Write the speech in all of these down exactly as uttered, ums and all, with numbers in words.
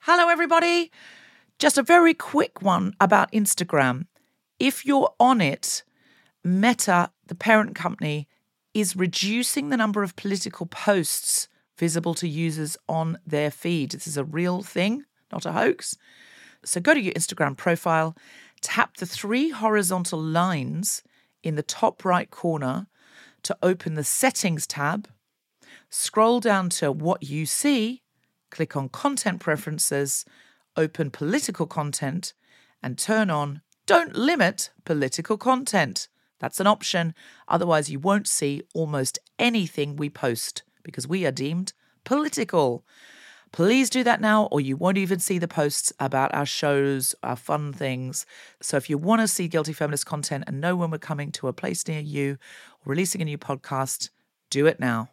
Hello, everybody. Just a very quick one about Instagram. If you're on it, Meta, the parent company, is reducing the number of political posts visible to users on their feed. This is a real thing, not a hoax. So go to your Instagram profile, tap the three horizontal lines in the top right corner to open the Settings tab, scroll down to What You See, click on Content Preferences, open Political Content, and turn on Don't Limit Political Content. That's an option. Otherwise, you won't see almost anything we post because we are deemed political. Please do that now, or you won't even see the posts about our shows, our fun things. So if you want to see Guilty Feminist content and know when we're coming to a place near you or releasing a new podcast, do it now.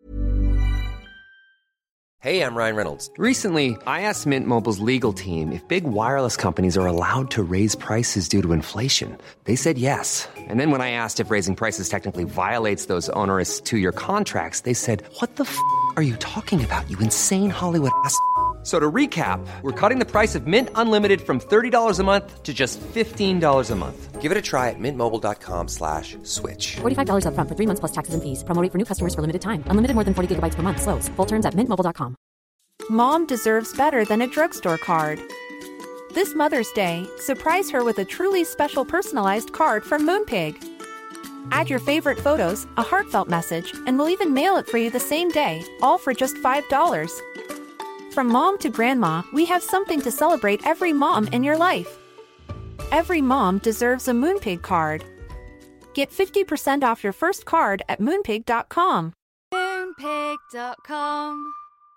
Hey, I'm Ryan Reynolds. Recently, I asked Mint Mobile's legal team if big wireless companies are allowed to raise prices due to inflation. They said yes. And then when I asked if raising prices technically violates those onerous two-year contracts, they said, what the f*** are you talking about, you insane Hollywood ass f- So to recap, we're cutting the price of Mint Unlimited from thirty dollars a month to just fifteen dollars a month. Give it a try at mintmobile.com slash switch. forty-five dollars up front for three months plus taxes and fees. Promo rate for new customers for limited time. Unlimited more than forty gigabytes per month. Slows full terms at mint mobile dot com. Mom deserves better than a drugstore card. This Mother's Day, surprise her with a truly special personalized card from Moonpig. Add your favorite photos, a heartfelt message, and we'll even mail it for you the same day, all for just five dollars. From mom to grandma, we have something to celebrate every mom in your life. Every mom deserves a Moonpig card. Get fifty percent off your first card at moonpig dot com. moonpig dot com.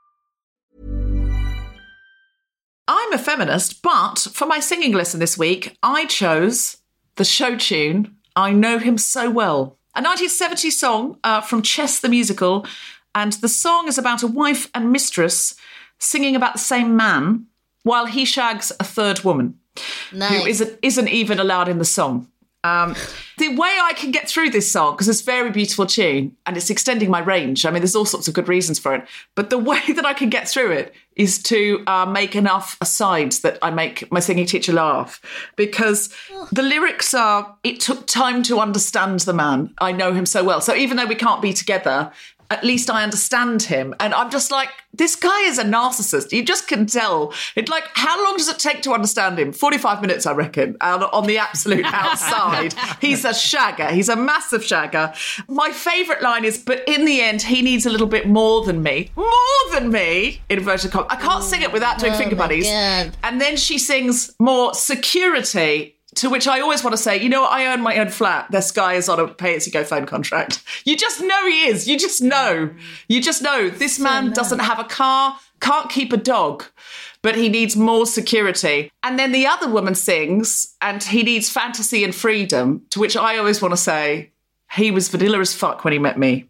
I'm a feminist, but for my singing lesson this week, I chose the show tune I Know Him So Well, a nineteen seventies song uh, from Chess the Musical, and the song is about a wife and mistress singing about the same man while he shags a third woman Nice. who isn't, isn't even allowed in the song. Um, the way I can get through this song, because it's a very beautiful tune and it's extending my range. I mean, there's all sorts of good reasons for it. But the way that I can get through it is to uh, make enough asides that I make my singing teacher laugh. Because the lyrics are, it took time to understand the man. I know him so well. So even though we can't be together, at least I understand him. And I'm just like, this guy is a narcissist. You just can tell. It's like, how long does it take to understand him? forty-five minutes, I reckon, and on the absolute outside. He's a shagger. He's a massive shagger. My favourite line is, but in the end, he needs a little bit more than me. More than me, in inverted commas. I can't sing it without doing Oh finger my buddies. God. And then she sings more security, to which I always want to say, you know, I own my own flat. This guy is on a pay-as-you-go phone contract. You just know he is. You just know. You just know this man nice. doesn't have a car, can't keep a dog, but he needs more security. And then the other woman sings, and he needs fantasy and freedom, to which I always want to say, he was vanilla as fuck when he met me.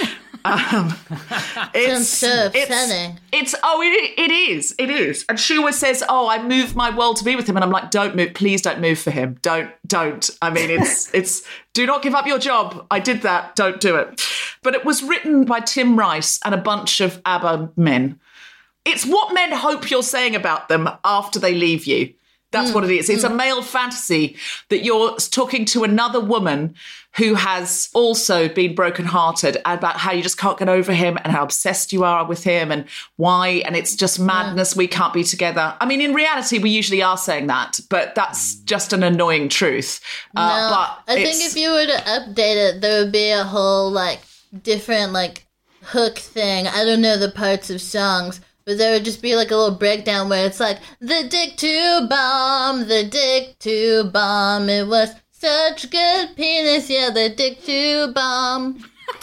Um, it's, so it's, upsetting. it's, oh, it, it is, it is. And she always says, oh, I moved my world to be with him. And I'm like, don't move, please don't move for him. Don't, don't. I mean, it's, it's, do not give up your job. I did that. Don't do it. But it was written by Tim Rice and a bunch of ABBA men. It's what men hope you're saying about them after they leave you. That's mm. what it is. It's mm. a male fantasy that you're talking to another woman who has also been brokenhearted about how you just can't get over him and how obsessed you are with him and why. And it's just madness. Yeah. We can't be together. I mean, in reality, we usually are saying that, but that's just an annoying truth. No, uh, but I think if you were to update it, there would be a whole like different like hook thing. I don't know the parts of songs. But there would just be like a little breakdown where it's like, the dick tube bomb, the dick tube bomb, it was such good penis, yeah, the dick tube bomb.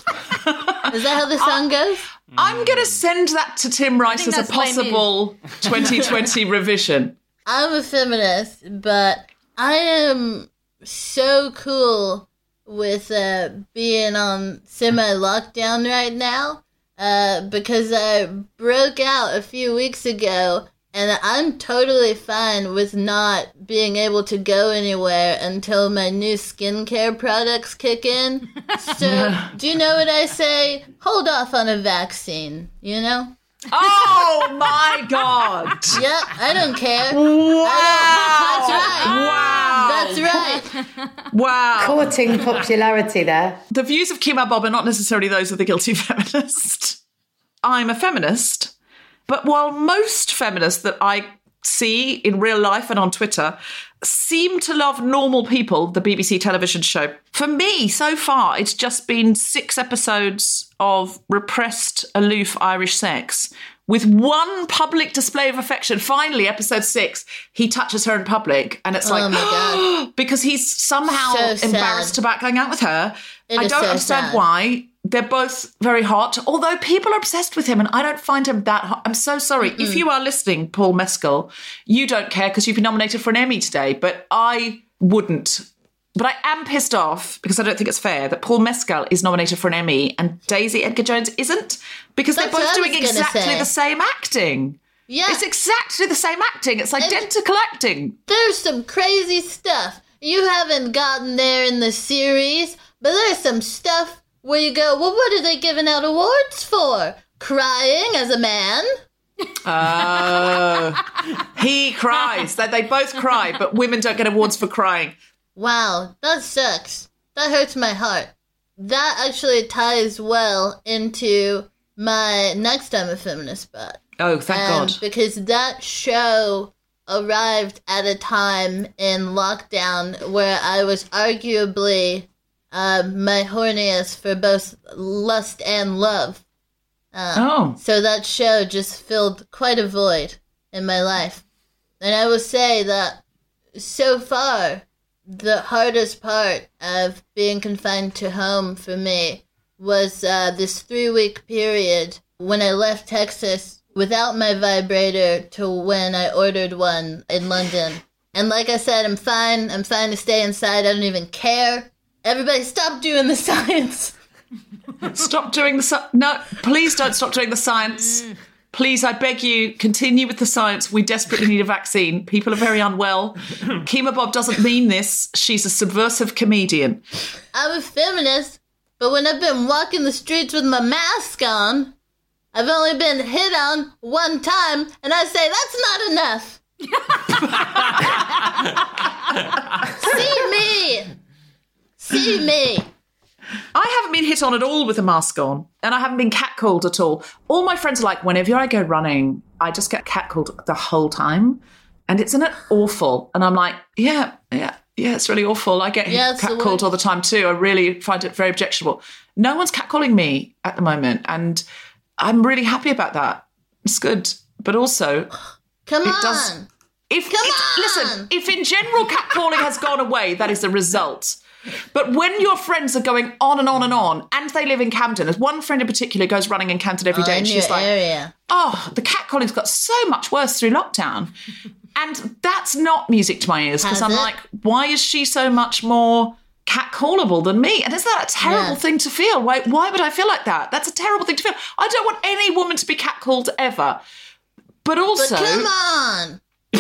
Is that how the song goes? I'm going to send that to Tim Rice as a possible twenty twenty revision. I'm a feminist, but I am so cool with uh, being on semi-lockdown right now. Uh, because I broke out a few weeks ago, and I'm totally fine with not being able to go anywhere until my new skincare products kick in. So, do you know what I say? Hold off on a vaccine, you know? Oh my God. Yep, I don't care. Wow. I don't, that's right. Wow. That's right. Wow. Courting popularity there. The views of Kemah Bob are not necessarily those of the guilty feminist. I'm a feminist, but while most feminists that I see in real life and on Twitter seem to love Normal People, the B B C television show, for me, so far, it's just been six episodes of repressed, aloof Irish sex with one public display of affection. Finally, episode six, he touches her in public, and it's like, oh my God. because he's somehow So embarrassed sad. about going out with her. It I is don't so understand sad. why. They're both very hot, although people are obsessed with him, and I don't find him that hot. I'm so sorry. Mm-hmm. If you are listening, Paul Mescal, you don't care because you've been nominated for an Emmy today, but I wouldn't. But I am pissed off because I don't think it's fair that Paul Mescal is nominated for an Emmy and Daisy Edgar-Jones isn't, because That's they're what both I was doing gonna exactly say. the same acting. Yeah. It's exactly the same acting. It's identical acting. There's some crazy stuff. You haven't gotten there in the series, but there's some stuff where you go, well, what are they giving out awards for? Crying as a man? Oh. He cries. They, they both cry, but women don't get awards for crying. Wow, that sucks. That hurts my heart. That actually ties well into my next I'm a Feminist spot. Oh, thank Um, God. Because that show arrived at a time in lockdown where I was arguably uh, my horniest for both lust and love. Uh, Oh. So that show just filled quite a void in my life. And I will say that so far, the hardest part of being confined to home for me was uh, this three-week period when I left Texas without my vibrator to when I ordered one in London. And like I said, I'm fine. I'm fine to stay inside. I don't even care. Everybody stop doing the science. Stop doing the science. No, please don't stop doing the science. Please, I beg you, continue with the science. We desperately need a vaccine. People are very unwell. Kemah Bob doesn't mean this. She's a subversive comedian. I'm a feminist, but when I've been walking the streets with my mask on, I've only been hit on one time, and I say that's not enough. See me. See me. I haven't been hit on at all with a mask on, and I haven't been catcalled at all. All my friends are like, whenever I go running, I just get catcalled the whole time. And isn't it awful? And I'm like, yeah, yeah, yeah, it's really awful. I get Yeah, it's the catcalled worst. all the time too. I really find it very objectionable. No one's catcalling me at the moment, and I'm really happy about that. It's good. But also, Come it on. does... If Come it, Listen, on. if in general catcalling has gone away, that is the result. But when your friends are going on and on and on, and they live in Camden, as one friend in particular goes running in Camden every Oh, day, in and she's your like, area. oh, the catcalling's got so much worse through lockdown. And that's not music to my ears, because Has I'm it? like, why is she so much more catcallable than me? And isn't that a terrible Yeah. thing to feel? Why, why would I feel like that? That's a terrible thing to feel. I don't want any woman to be catcalled ever. But also... But come on.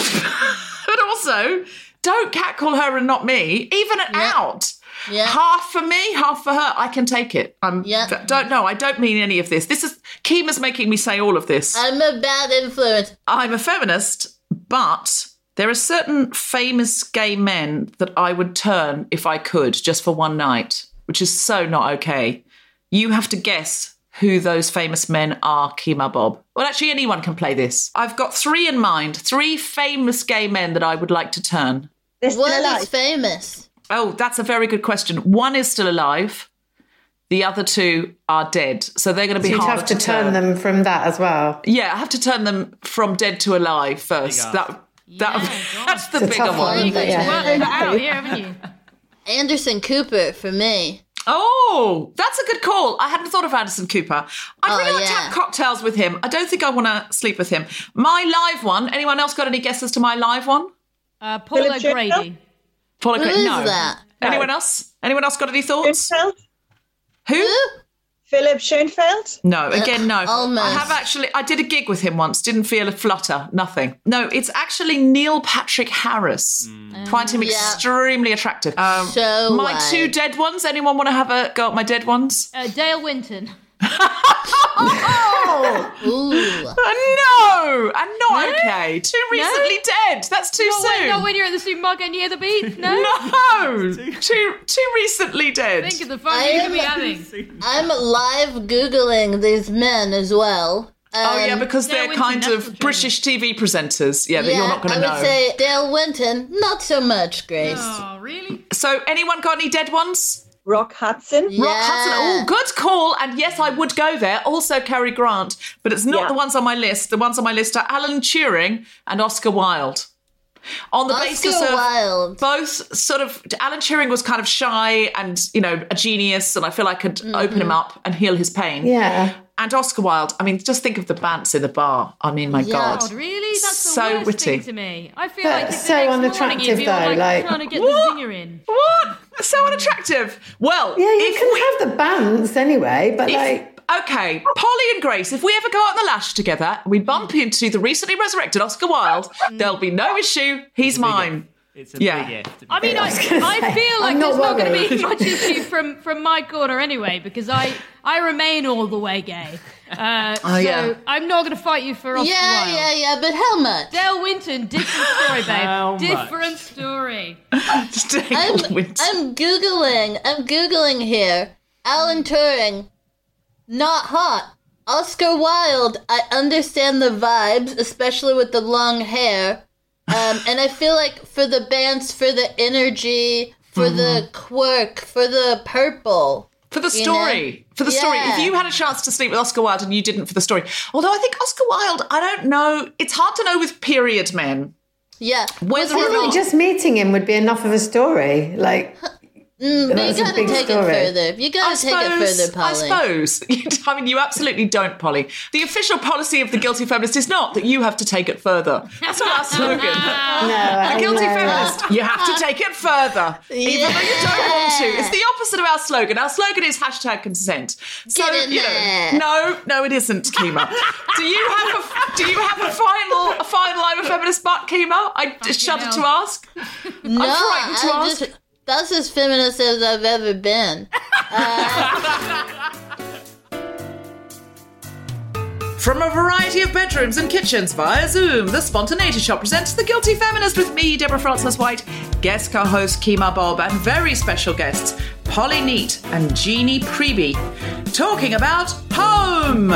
But also, don't catcall her and not me. Even it Yeah. out. Yeah. Half for me, half for her. I can take it. I'm. Yeah. Don't know. I don't mean any of this. This is Kemah's making me say all of this. I'm a bad influence. I'm a feminist, but there are certain famous gay men that I would turn if I could, just for one night, which is so not okay. You have to guess who those famous men are, Kemah Bob. Well, actually, anyone can play this. I've got three in mind, three famous gay men that I would like to turn. They're still What alive. is famous? Oh, that's a very good question. One is still alive. The other two are dead. So they're going to So be you'd harder have to turn them from that as well. Yeah, I have to turn them from dead to alive first. Big That, that that's the It's a bigger tough one. one, but yeah. Worked that out here, haven't you? Anderson Cooper for me. Oh, that's a good call. I hadn't thought of Anderson Cooper. I'd Oh, really like to yeah. have cocktails with him. I don't think I want to sleep with him. My live one. Anyone else got any guesses to my live one? Uh, Paul Philip O'Grady. Paul Who O'Grady- is no. that? Anyone else? Anyone else got any thoughts? Schoenfeld? Who? Who? Philip Schoenfeld? No, again, no. almost. I have actually, I did a gig with him once, didn't feel a flutter, nothing. No, it's actually Neil Patrick Harris. Find him Yeah. extremely attractive. Um, So my white. two dead ones, anyone want to have a go at my dead ones? Uh, Dale Winton. Oh! Ooh. No! And not No? okay. Too recently dead. That's too Not when, soon. not when you're at the supermarket and you hear the beep. No. No! too, too recently dead. Think of the fun I you am- could be having. I'm live Googling these men as well. Oh, yeah, Um, because Dale they're Winton, kind that's of the British T V presenters. Yeah, that yeah, you're not going to I know. would say Dale Winton, not so much, Grace. Oh, really? So, anyone got any dead ones? Rock Hudson. Yeah. Rock Hudson. Oh, good call. And yes, I would go there. Also, Cary Grant. But it's not Yeah. the ones on my list. The ones on my list are Alan Turing and Oscar Wilde. On the Oscar basis of Wilde. both sort of, Alan Turing was kind of shy and, you know, a genius, and I feel I could Mm-hmm. open him up and heal his pain. Yeah. And Oscar Wilde, I mean, just think of the bants in the bar. I mean, my Yeah. God. God, really? That's the So worst witty. thing to me. I feel That's like it's so the next morning unattractive, if you're though, like, like- trying to get What? the zinger in. What? So unattractive. Well, Yeah, you if can we, have the bands anyway, but if- like, Okay, Polly and Grace, if we ever go out on the lash together and we bump into the recently resurrected Oscar Wilde, there'll be no issue. He's Mm. mine. It's a Yeah. big if. I mean, I, was gonna I say, feel like I'm there's not not going to be worried. much issue from, from my corner anyway, because I, I remain all the way gay. Uh, Oh, so yeah. I'm not going to fight you for Oscar Yeah, Wilde. yeah, yeah, but how much? Dale Winton, different story, babe. How different story. Just take I'm, all the wins. I'm Googling, I'm Googling here. Alan Turing, not hot. Oscar Wilde, I understand the vibes, especially with the long hair. Um, and I feel like for the bands, for the energy, for the quirk, for the purple. For the You story. For the story. Yeah. If you had a chance to sleep with Oscar Wilde and you didn't for the story. Although I think Oscar Wilde, I don't know. It's hard to know with period men. Yeah. Whether Was or it- not- just meeting him would be enough of a story. Like, Mm, but That's you a gotta big take story. it further. You gotta take it further, Polly. I suppose. I mean, you absolutely don't, Polly. The official policy of the Guilty Feminist is not that you have to take it further. That's not our slogan. no, The I Guilty know. Feminist, you have to take it further, even though you don't want to. It's the opposite of our slogan. Our slogan is hashtag consent. So, Get in you know, there. no, no, it isn't, Kima. do you have a do you have a final a final I'm a feminist but, Kima? I just shudder to hell. ask. No, I'm frightened to I'm ask. just, that's as feminist as I've ever been. From a variety of bedrooms and kitchens via Zoom, the Spontaneity Shop presents The Guilty Feminist with me, Deborah Frances White, guest co-host Kima Bob, and very special guests Polly Neat and Jeannie Preby, talking about home.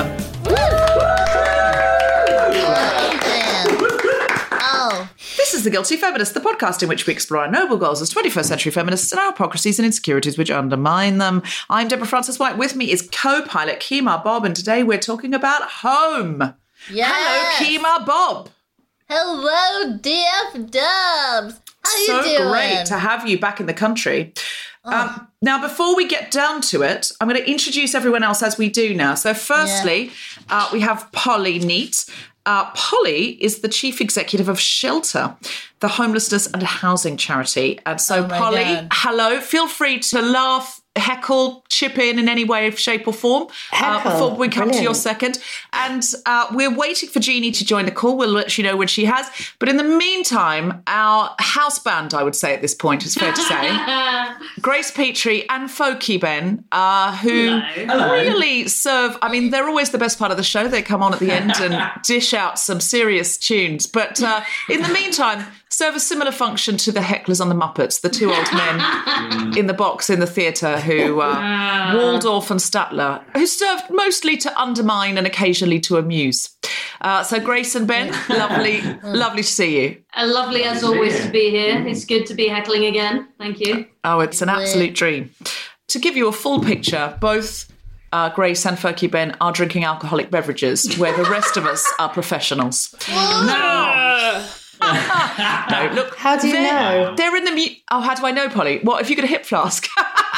Oh, This is The Guilty Feminist, the podcast in which we explore our noble goals as twenty-first century feminists and our hypocrisies and insecurities which undermine them. I'm Deborah Frances White. With me is co-pilot Kima Bob, and today we're talking about home. yes. Hello, Kima Bob. Hello, D F Dubs. How So you doing? great to have you back in the country. Um, now, before we get down to it, I'm going to introduce everyone else as we do now. So firstly, uh, we have Polly Neat. Uh, Polly is the chief executive of Shelter, the homelessness and housing charity. And so, Oh my Polly, God. hello. Feel free to laugh, heckle, chip in in any way, shape or form uh, Heckle. before we come to your Brilliant. second. And uh, we're waiting for Jeannie to join the call. We'll let you know when she has. But in the meantime, our house band, I would say at this point, it's fair to say, Grace Petrie and Folky Ben, uh, who really serve, I mean, they're always the best part of the show. They come on at the end and dish out some serious tunes. But uh, in the meantime, serve a similar function to the hecklers on the Muppets, the two old men in the box in the theatre who, uh, Waldorf and Statler, who served mostly to undermine and occasionally to amuse. Uh, so Grace and Ben, lovely, lovely to see you. Uh, lovely as always to be here. It's good to be heckling again. Thank you. Oh, it's an absolute dream. To give you a full picture, both uh, Grace and Folky Ben are drinking alcoholic beverages, where the rest of us are professionals. No. No, look. How do you they're, know? They're in the mu- Oh, how do I know, Polly? What, have you got a hip flask?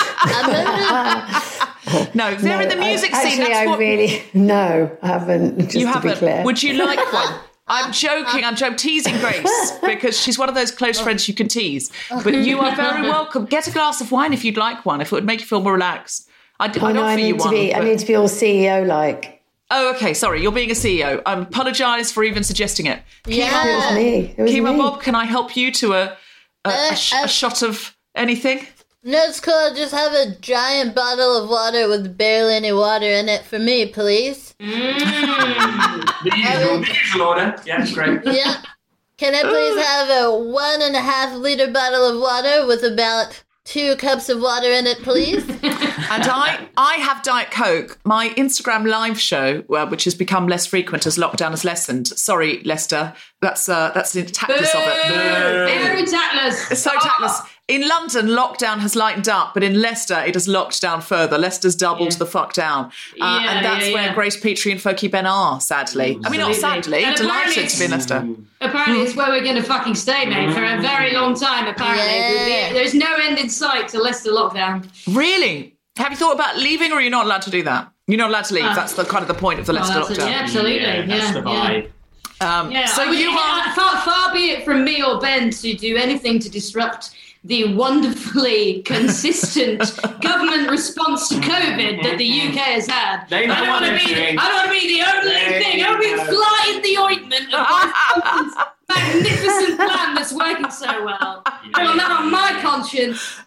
No, they're No, in the music I, scene. Actually, That's I what really no, I haven't. Just you to haven't. be clear, Would you like one? I'm joking. I'm, I'm teasing Grace because she's one of those close friends you can tease. But you are very welcome. Get a glass of wine if you'd like one. If it would make you feel more relaxed, I'd, Oh I'd no, offer I you need to one. be. I but- need to be all C E O like. Oh, okay. Sorry, you're being a C E O. I apologise for even suggesting it. Yeah. It was me. It was Kima me. Bob, can I help you to a a, a, Uh, sh- uh, a shot of anything? No, it's cool. Just have a giant bottle of water with barely any water in it for me, please. Mm. The usual, the usual order. Yeah, great. Yeah. Can I please have a one and a half liter bottle of water with about two cups of water in it, please? And I, I have Diet Coke. My Instagram live show, uh, which has become less frequent as lockdown has lessened. Sorry, Leicester. That's uh, that's the tactless of it. Very tactless. It's so tactless. In London, lockdown has lightened up, but in Leicester, it has locked down further. Leicester's doubled Yeah. the fuck down. Uh, Yeah, and that's yeah, where yeah. Grace Petrie and Foky Ben are, sadly. I mean, not Absolutely. sadly, And apparently delighted to be in it's- Leicester. Apparently, it's where we're going to fucking stay, mate, for a very long time. Apparently, Yeah. there's no end in sight to Leicester lockdown. Really? Have you thought about leaving, or are you not allowed to do that? You're not allowed to leave. Uh, that's the kind of the point of the Oh, Leicester that's it. lockdown. Yeah, absolutely. Yeah, that's yeah, the yeah. vibe. Um, Yeah, so I mean, you are. uh, far, far be it from me or Ben to do anything to disrupt the wonderfully consistent government response to COVID that the U K has had. They know I don't what want to they're be. doing. I don't want to be the only There thing. you I want to be go. a fly in the ointment of Boris Johnson's magnificent plan that's working so well. I want that on my conscience.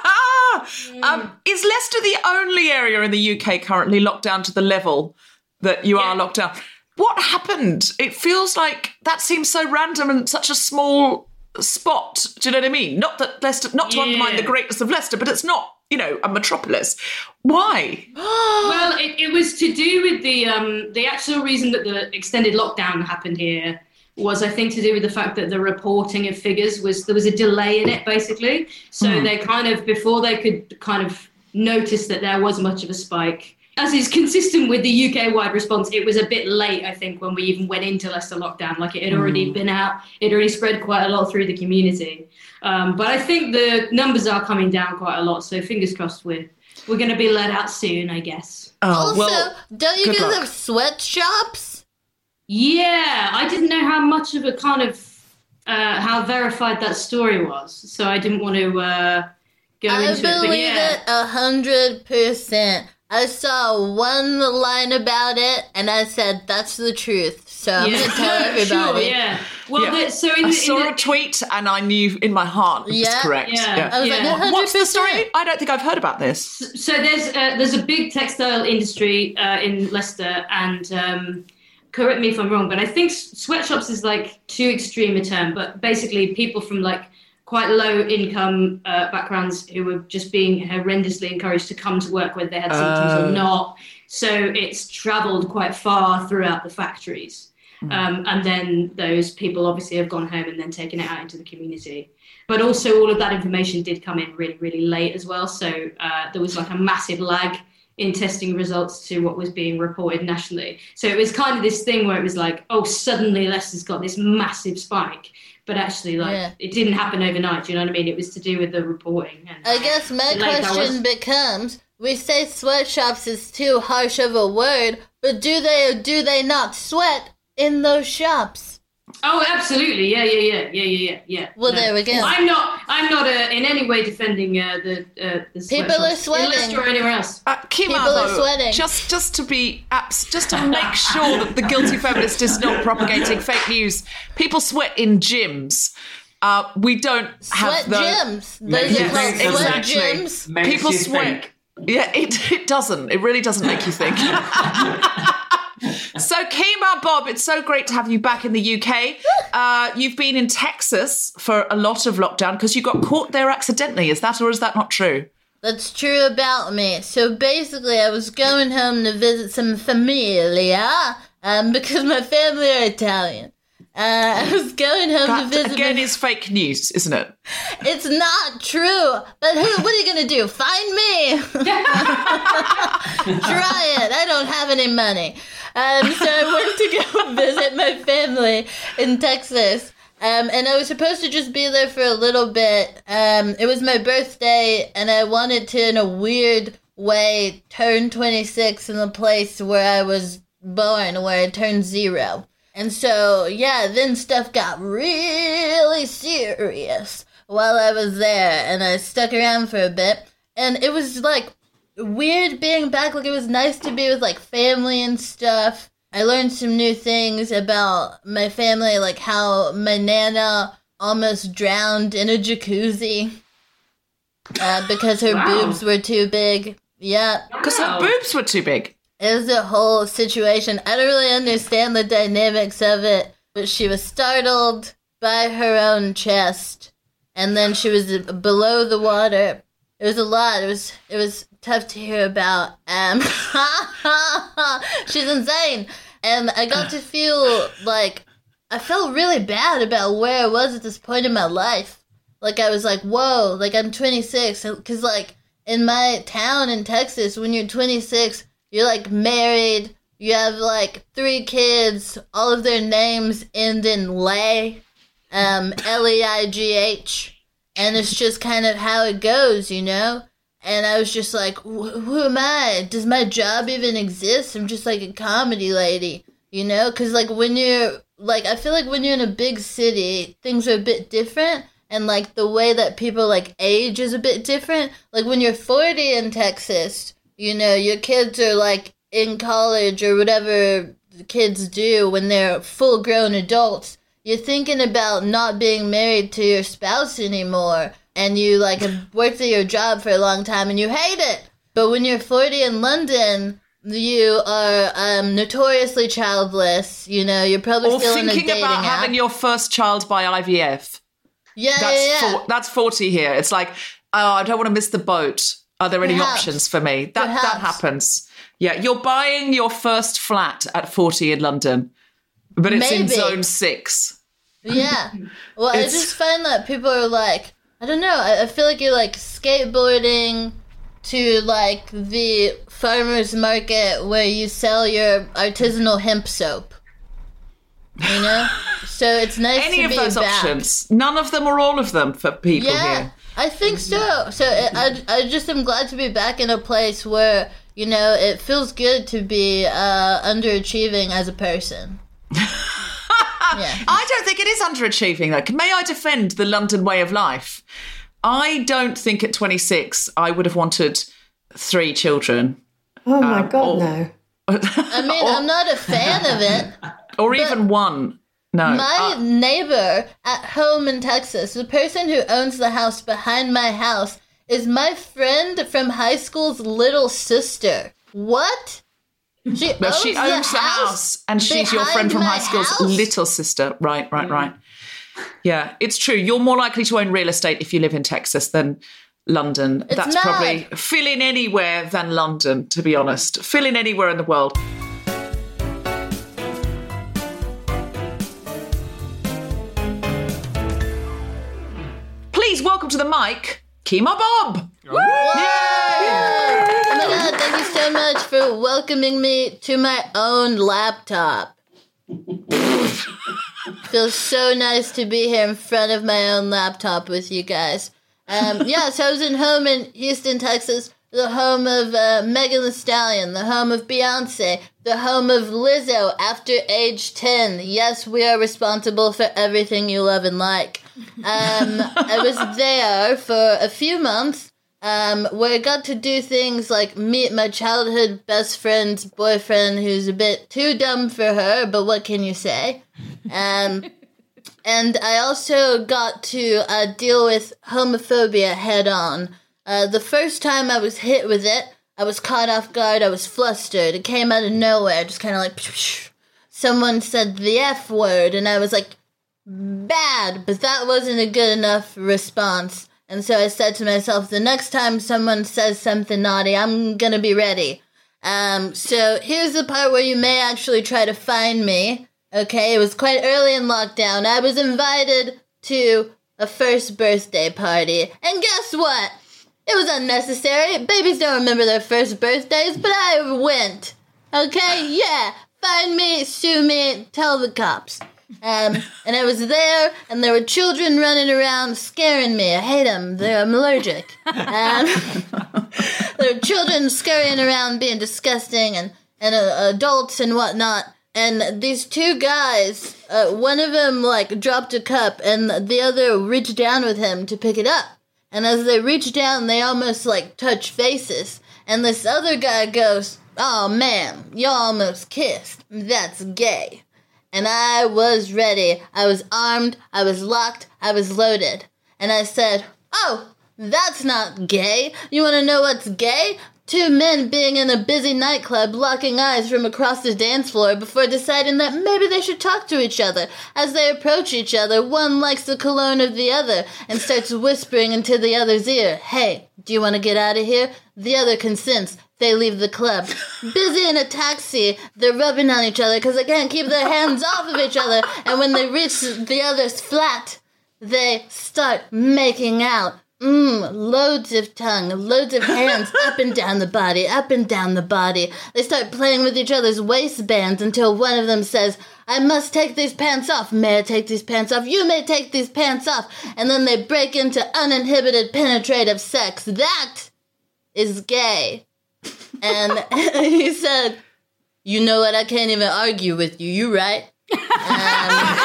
um, is Leicester the only area in the U K currently locked down to the level that you are Yeah. locked down? What happened? It feels like that seems so random and such a small spot. Do you know what I mean? Not that Leicester, not to Yeah. undermine the greatness of Leicester, but it's not, you know, a metropolis. Why? Well, it, it was to do with the um, the actual reason that the extended lockdown happened here was, I think, to do with the fact that the reporting of figures was, there was a delay in it, basically. So Mm. they kind of, before they could kind of notice that there was much of a spike, as is consistent with the U K-wide response, it was a bit late, I think, when we even went into Leicester lockdown. Like, it had already been out, it already spread quite a lot through the community. Um, but I think the numbers are coming down quite a lot, so fingers crossed we're, we're going to be let out soon, I guess. Oh, Also, well, don't you good guys luck. have sweatshops? Yeah, I didn't know how much of a kind of, uh, how verified that story was, so I didn't want to uh, go I into it. But believe yeah. it a hundred percent. I saw one line about it, and I said, that's the truth. So I'm Yeah. going to tell everybody. Sure, yeah. Well, Yeah. the, so in I the, saw in a tweet and I knew in my heart it was Yeah. correct. Yeah. I was like, Yeah. one hundred percent. What's the story? I don't think I've heard about this. the, so there's uh, there's a big textile industry uh, in Leicester, and um, correct me if I'm wrong, but I think s- sweatshops is like too extreme a term, but basically people from like quite low income uh, backgrounds who were just being horrendously encouraged to come to work whether they had symptoms Oh. or not. So it's travelled quite far throughout the factories. Um, and then those people obviously have gone home and then taken it out into the community. But also all of that information did come in really, really late as well. So uh, there was like a massive lag in testing results to what was being reported nationally. So it was kind of this thing where it was like, oh, suddenly Leicester's got this massive spike. But actually, like, Yeah. it didn't happen overnight. Do you know what I mean? It was to do with the reporting. And I guess my Like that question was- becomes, we say sweatshops is too harsh of a word, but do they or do they not sweat in those shops? Oh, absolutely. Yeah, yeah, yeah, yeah, yeah, yeah, yeah. Well, there we go. I'm not. I'm not uh, in any way defending uh, the uh, the People sweatshops are sweating. in Leicester or anywhere else. Uh, Kima, People are though, sweating. Just, just to be, abs- just to make sure that the guilty feminist is not propagating fake news. People sweat in gyms. Uh, we don't have Sweat the gyms. Those Makes are you called think, sweat doesn't Exactly. gyms. Makes People you sweat. think. Yeah, it it doesn't. It really doesn't make you think. So, Kima, Bob, it's so great to have you back in the U K. Uh, you've been in Texas for a lot of lockdown because you got caught there accidentally. Is that or is that not true? That's true about me. So basically, I was going home to visit some familia, um, because my family are Italian. Uh, I was going home That, to visit again, my... is fake news, isn't it? It's not true. But who, what are you going to do? Find me? Try it. I don't have any money. Um, so I went to go visit my family in Texas. Um, and I was supposed to just be there for a little bit. Um, it was my birthday, and I wanted to, in a weird way, turn twenty-six in the place where I was born, where I turned zero. And so, yeah, then stuff got really serious while I was there, and I stuck around for a bit. And it was, like, weird being back. Like, it was nice to be with, like, family and stuff. I learned some new things about my family, like how my nana almost drowned in a jacuzzi. uh, because her Wow. boobs were too big. Yeah. Because her boobs were too big. It was a whole situation. I don't really understand the dynamics of it, but she was startled by her own chest, and then she was below the water. It was a lot. It was it was tough to hear about. Um, she's insane, and I got to feel like I felt really bad about where I was at this point in my life. Like I was like, whoa, like I'm twenty-six, because like in my town in Texas, when you're twenty-six, you're like married. You have like three kids. All of their names end in Lay, um, L E I G H. And it's just kind of how it goes, you know? And I was just like, who am I? Does my job even exist? I'm just like a comedy lady, you know? Because, like, when you're, like, I feel like when you're in a big city, things are a bit different. And, like, the way that people, like, age is a bit different. Like, when you're forty in Texas, you know, your kids are, like, in college or whatever kids do when they're full-grown adults. You're thinking about not being married to your spouse anymore, and you, like, have worked at your job for a long time, and you hate it. But when you're forty in London, you are um, notoriously childless. You know, you're probably Or still in a thinking dating about app. having your first child by I V F. Yeah, that's yeah, yeah. For, that's forty here. It's like, oh, I don't want to miss the boat. Are there any Perhaps. options for me? That that Perhaps. happens. Yeah, you're buying your first flat at forty in London, but it's in Maybe. zone six. Yeah. Well, I It's- just find that people are like, I don't know, I, I feel like you're like skateboarding to like the farmer's market where you sell your artisanal hemp soap. You know? So it's nice Any to of be those back. options. None of them or all of them for people Yeah, here. I think so. So it, I, I just am glad to be back in a place where, you know, it feels good to be uh, underachieving as a person. Yeah. I don't think it is underachieving, though. May I defend the London way of life? I don't think at twenty-six I would have wanted three children. Oh my Um, God, or- no. I mean, I'm not a fan of it. Or even one. No. My Uh, neighbor at home in Texas, the person who owns the house behind my house, is my friend from high school's little sister. What? She no, owns, she owns the house, and she's your friend behind from my high school's house? little sister. Right, right, right. Yeah, it's true. You're more likely to own real estate if you live in Texas than London. It's That's mad. probably fill in anywhere than London, to be honest. Fill in anywhere in the world. Please welcome to the mic, Kima Bob. Oh my god, thank you so much for welcoming me to my own laptop. Feels so nice to be here in front of my own laptop with you guys. Um, yeah, so I was in home in Houston, Texas, the home of uh, Megan Thee Stallion, the home of Beyonce, the home of Lizzo after age ten. Yes, we are responsible for everything you love and like. Um, I was there for a few months, um, where I got to do things like meet my childhood best friend's boyfriend, who's a bit too dumb for her, but what can you say? Um, and I also got to uh, deal with homophobia head on. Uh, the first time I was hit with it, I was caught off guard, I was flustered, it came out of nowhere, just kind of like, psh, someone said the F word, and I was like, bad, but that wasn't a good enough response. And so I said to myself, the next time someone says something naughty, I'm gonna be ready. Um, so here's the part where you may actually try to find me. Okay, it was quite early in lockdown. I was invited to a first birthday party. And guess what? It was unnecessary. Babies don't remember their first birthdays, but I went. Okay, yeah. Find me, sue me, tell the cops. Um, and I was there, and there were children running around scaring me. I hate them. They're, I'm allergic. Um, there were children scurrying around being disgusting, and, and uh, adults and whatnot. And these two guys, uh, one of them, like, dropped a cup, and the other reached down with him to pick it up. And as they reached down, they almost, like, touched faces. And this other guy goes, "Oh, man, you almost kissed. That's gay." And I was ready. I was armed, I was locked, I was loaded. And I said, "Oh, That's not gay. You want to know what's gay? Two men being in a busy nightclub, locking eyes from across the dance floor before deciding that maybe they should talk to each other. As they approach each other, one likes the cologne of the other and starts whispering into the other's ear, "Hey, do you want to get out of here?" The other consents. They leave the club. Busy in a taxi, they're rubbing on each other because they can't keep their hands off of each other. And when they reach the other's flat, they start making out. Mmm, loads of tongue, loads of hands up and down the body, up and down the body. They start playing with each other's waistbands until one of them says, "I must take these pants off. May I take these pants off? You may take these pants off." And then they break into uninhibited penetrative sex. That is gay. And he said, "You know what? I can't even argue with you. You right." Um,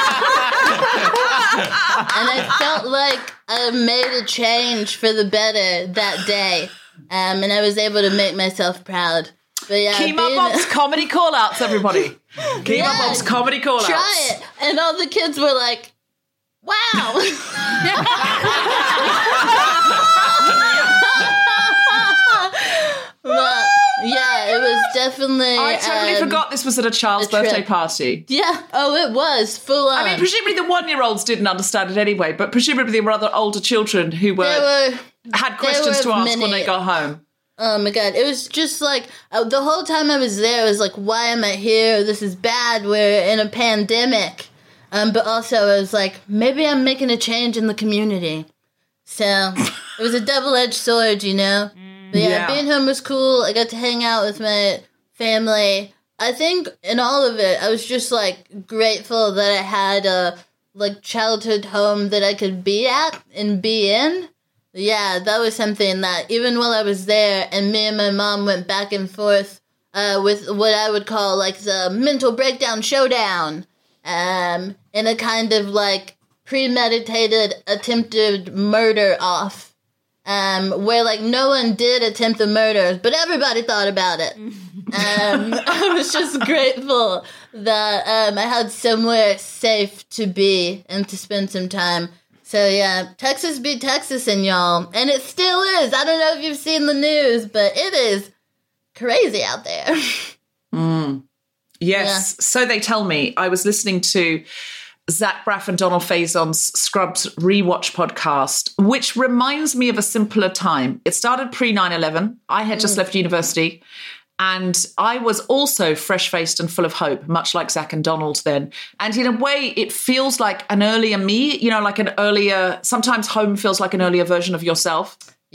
and I felt like I made a change for the better that day. Um, and I was able to make myself proud. But yeah, Kima being, Bob's comedy call-outs, everybody. Kima Yeah, Bob's comedy call-outs. Try it. And all the kids were like, "Wow." But, yeah, it was definitely... I totally um, forgot this was at a child's a trip. birthday party. Yeah. Oh, it was. Full on. I mean, presumably the one-year-olds didn't understand it anyway, but presumably there were other older children who were, There were had questions were to ask many- when they got home. Oh my god, it was just like, uh, the whole time I was there, I was like, why am I here? This is bad, we're in a pandemic. Um, but also I was like, maybe I'm making a change in the community. So, it was a double-edged sword, you know? But yeah, Yeah. being home was cool, I got to hang out with my family. I think in all of it, I was just like, grateful that I had a, like, childhood home that I could be at and be in. Yeah, that was something that even while I was there and me and my mom went back and forth uh, with what I would call like the mental breakdown showdown um, in a kind of like premeditated attempted murder off um, where like no one did attempt the murder, but everybody thought about it. um, I was just grateful that um, I had somewhere safe to be and to spend some time. So, yeah, Texas beat Texas, and y'all. And it still is. I don't know if you've seen the news, but it is crazy out there. Mm. Yes. Yeah. So they tell me. I was listening to Zach Braff and Donald Faison's Scrubs rewatch podcast, which reminds me of a simpler time. It started pre nine eleven. I had just Mm. left university. And I was also fresh-faced and full of hope, much like Zach and Donald then. And in a way, it feels like an earlier me, you know, like an earlier, sometimes home feels like an earlier version of yourself.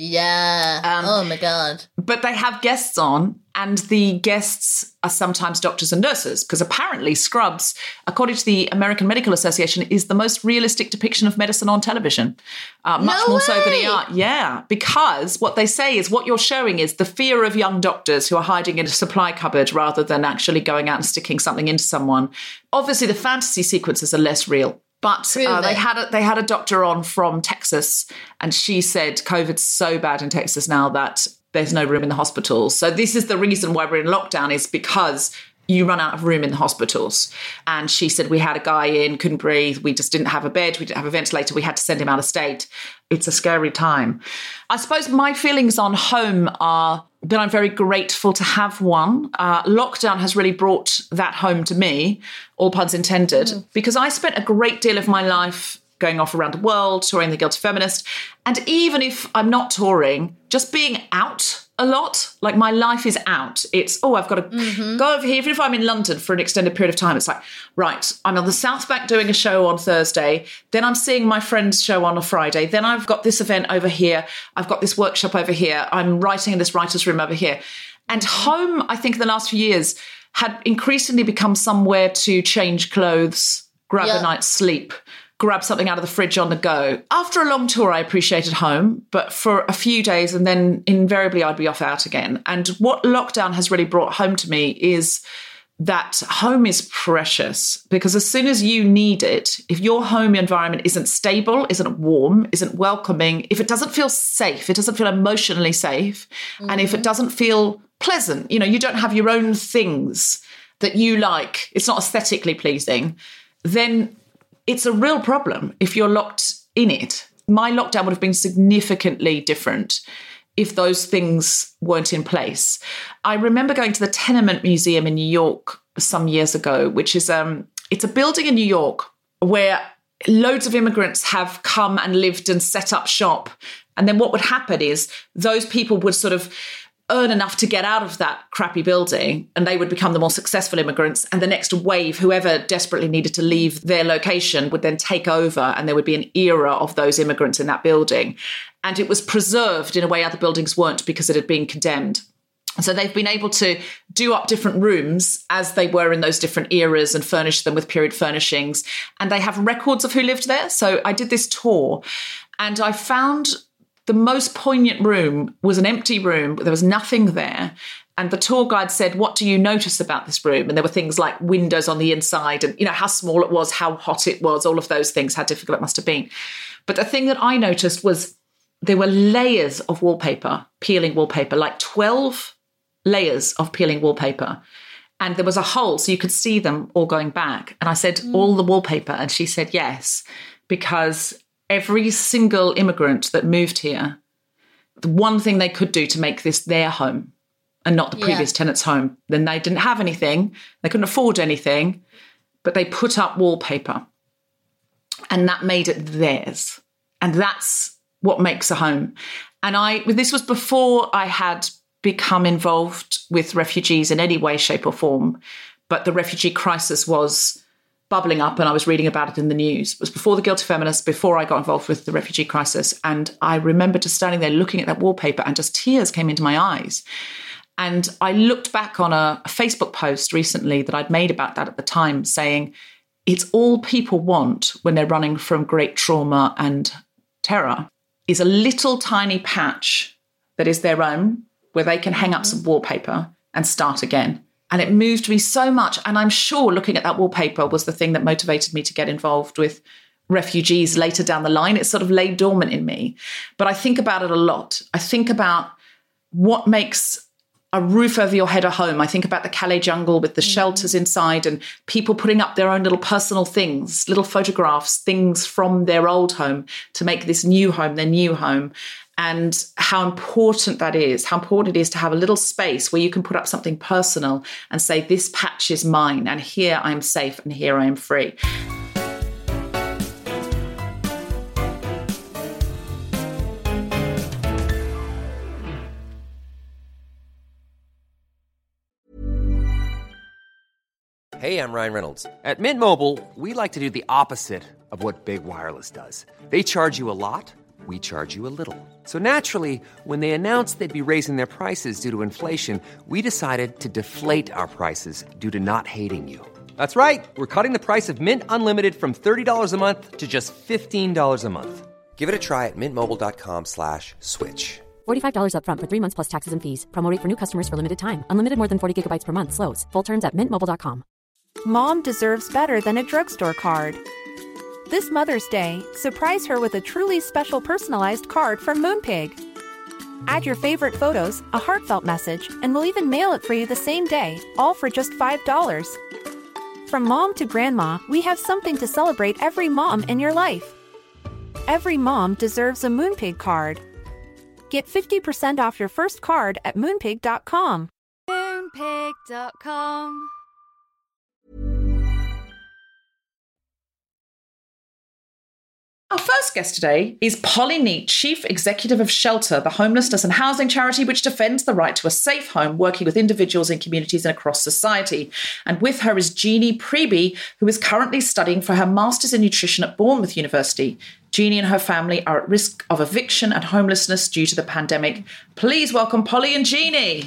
Yeah. Um, oh, my God. But they have guests on, and the guests are sometimes doctors and nurses, because apparently Scrubs, according to the American Medical Association, is the most realistic depiction of medicine on television. Uh, much No more so than way! E R. Yeah, because what they say is what you're showing is the fear of young doctors who are hiding in a supply cupboard rather than actually going out and sticking something into someone. Obviously, the fantasy sequences are less real. But uh, they had a, they had a doctor on from Texas, and she said COVID's so bad in Texas now that there's no room in the hospitals. So this is the reason why we're in lockdown, is because you run out of room in the hospitals. And she said, we had a guy in, couldn't breathe. We just didn't have a bed. We didn't have a ventilator. We had to send him out of state. It's a scary time. I suppose my feelings on home are that I'm very grateful to have one. Uh, lockdown has really brought that home to me, all puns intended, mm. because I spent a great deal of my life going off around the world, touring The Guilty Feminist. And even if I'm not touring, just being out a lot, like my life is out. It's, oh, I've got to mm-hmm. go over here. Even if I'm in London for an extended period of time, it's like, right, I'm on the South Bank doing a show on Thursday. Then I'm seeing my friend's show on a Friday. Then I've got this event over here. I've got this workshop over here. I'm writing in this writer's room over here. And home, I think the last few years had increasingly become somewhere to change clothes, grab yeah. a night's sleep, grab something out of the fridge on the go. After a long tour, I appreciated home, but for a few days, and then invariably I'd be off out again. And what lockdown has really brought home to me is that home is precious, because as soon as you need it, if your home environment isn't stable, isn't warm, isn't welcoming, if it doesn't feel safe, it doesn't feel emotionally safe, mm-hmm. and if it doesn't feel pleasant, you know, you don't have your own things that you like, it's not aesthetically pleasing, then it's a real problem if you're locked in it. my lockdown would have been significantly different if those things weren't in place. I remember going to the Tenement Museum in New York some years ago, which is um, it's a building in New York where loads of immigrants have come and lived and set up shop. And then what would happen is those people would sort of earn enough to get out of that crappy building, and they would become the more successful immigrants. And the next wave, whoever desperately needed to leave their location, would then take over, and there would be an era of those immigrants in that building. And it was preserved in a way other buildings weren't because it had been condemned. So they've been able to do up different rooms as they were in those different eras and furnish them with period furnishings. And they have records of who lived there. So I did this tour and I found the most poignant room was an empty room. There was nothing there. And the tour guide said, what do you notice about this room? And there were things like windows on the inside and, you know, how small it was, how hot it was, all of those things, how difficult it must have been. But the thing that I noticed was there were layers of wallpaper, peeling wallpaper, like twelve layers of peeling wallpaper. And there was a hole so you could see them all going back. And I said, mm. all the wallpaper? And she said, yes, because every single immigrant that moved here, the one thing they could do to make this their home and not the previous yeah. tenant's home, then they didn't have anything, they couldn't afford anything, but they put up wallpaper and that made it theirs. And that's what makes a home. And I, this was before I had become involved with refugees in any way, shape or form, but the refugee crisis was bubbling up and I was reading about it in the news. It was before the Guilty Feminist, before I got involved with the refugee crisis. And I remember just standing there looking at that wallpaper and just tears came into my eyes. And I looked back on a, a Facebook post recently that I'd made about that at the time saying, it's all people want when they're running from great trauma and terror is a little tiny patch that is their own where they can hang up some wallpaper and start again. And it moved me so much. And I'm sure looking at that wallpaper was the thing that motivated me to get involved with refugees later down the line. It sort of lay dormant in me. But I think about it a lot. I think about what makes a roof over your head a home. I think about the Calais jungle with the mm-hmm. shelters inside and people putting up their own little personal things, little photographs, things from their old home to make this new home their new home. And how important that is, how important it is to have a little space where you can put up something personal and say, this patch is mine, and here I'm safe, and here I am free. Hey, I'm Ryan Reynolds. At Mint Mobile, we like to do the opposite of what Big Wireless does. They charge you a lot. We charge you a little. So naturally, when they announced they'd be raising their prices due to inflation, we decided to deflate our prices due to not hating you. That's right. We're cutting the price of Mint Unlimited from thirty dollars a month to just fifteen dollars a month. Give it a try at mintmobile.com slash switch. forty-five dollars up front for three months plus taxes and fees. Promo rate for new customers for limited time. Unlimited more than forty gigabytes per month. Slows full terms at mint mobile dot com. Mom deserves better than a drugstore card. This Mother's Day, surprise her with a truly special personalized card from Moonpig. Add your favorite photos, a heartfelt message, and we'll even mail it for you the same day, all for just five dollars. From mom to grandma, we have something to celebrate every mom in your life. Every mom deserves a Moonpig card. Get fifty percent off your first card at moonpig dot com. moonpig dot com. Our first guest today is Polly Neate, Chief Executive of Shelter, the homelessness and housing charity which defends the right to a safe home, working with individuals in communities and across society. And with her is Jeannie Priebe, who is currently studying for her Masters in Nutrition at Bournemouth University. Jeannie and her family are at risk of eviction and homelessness due to the pandemic. Please welcome Polly and Jeannie.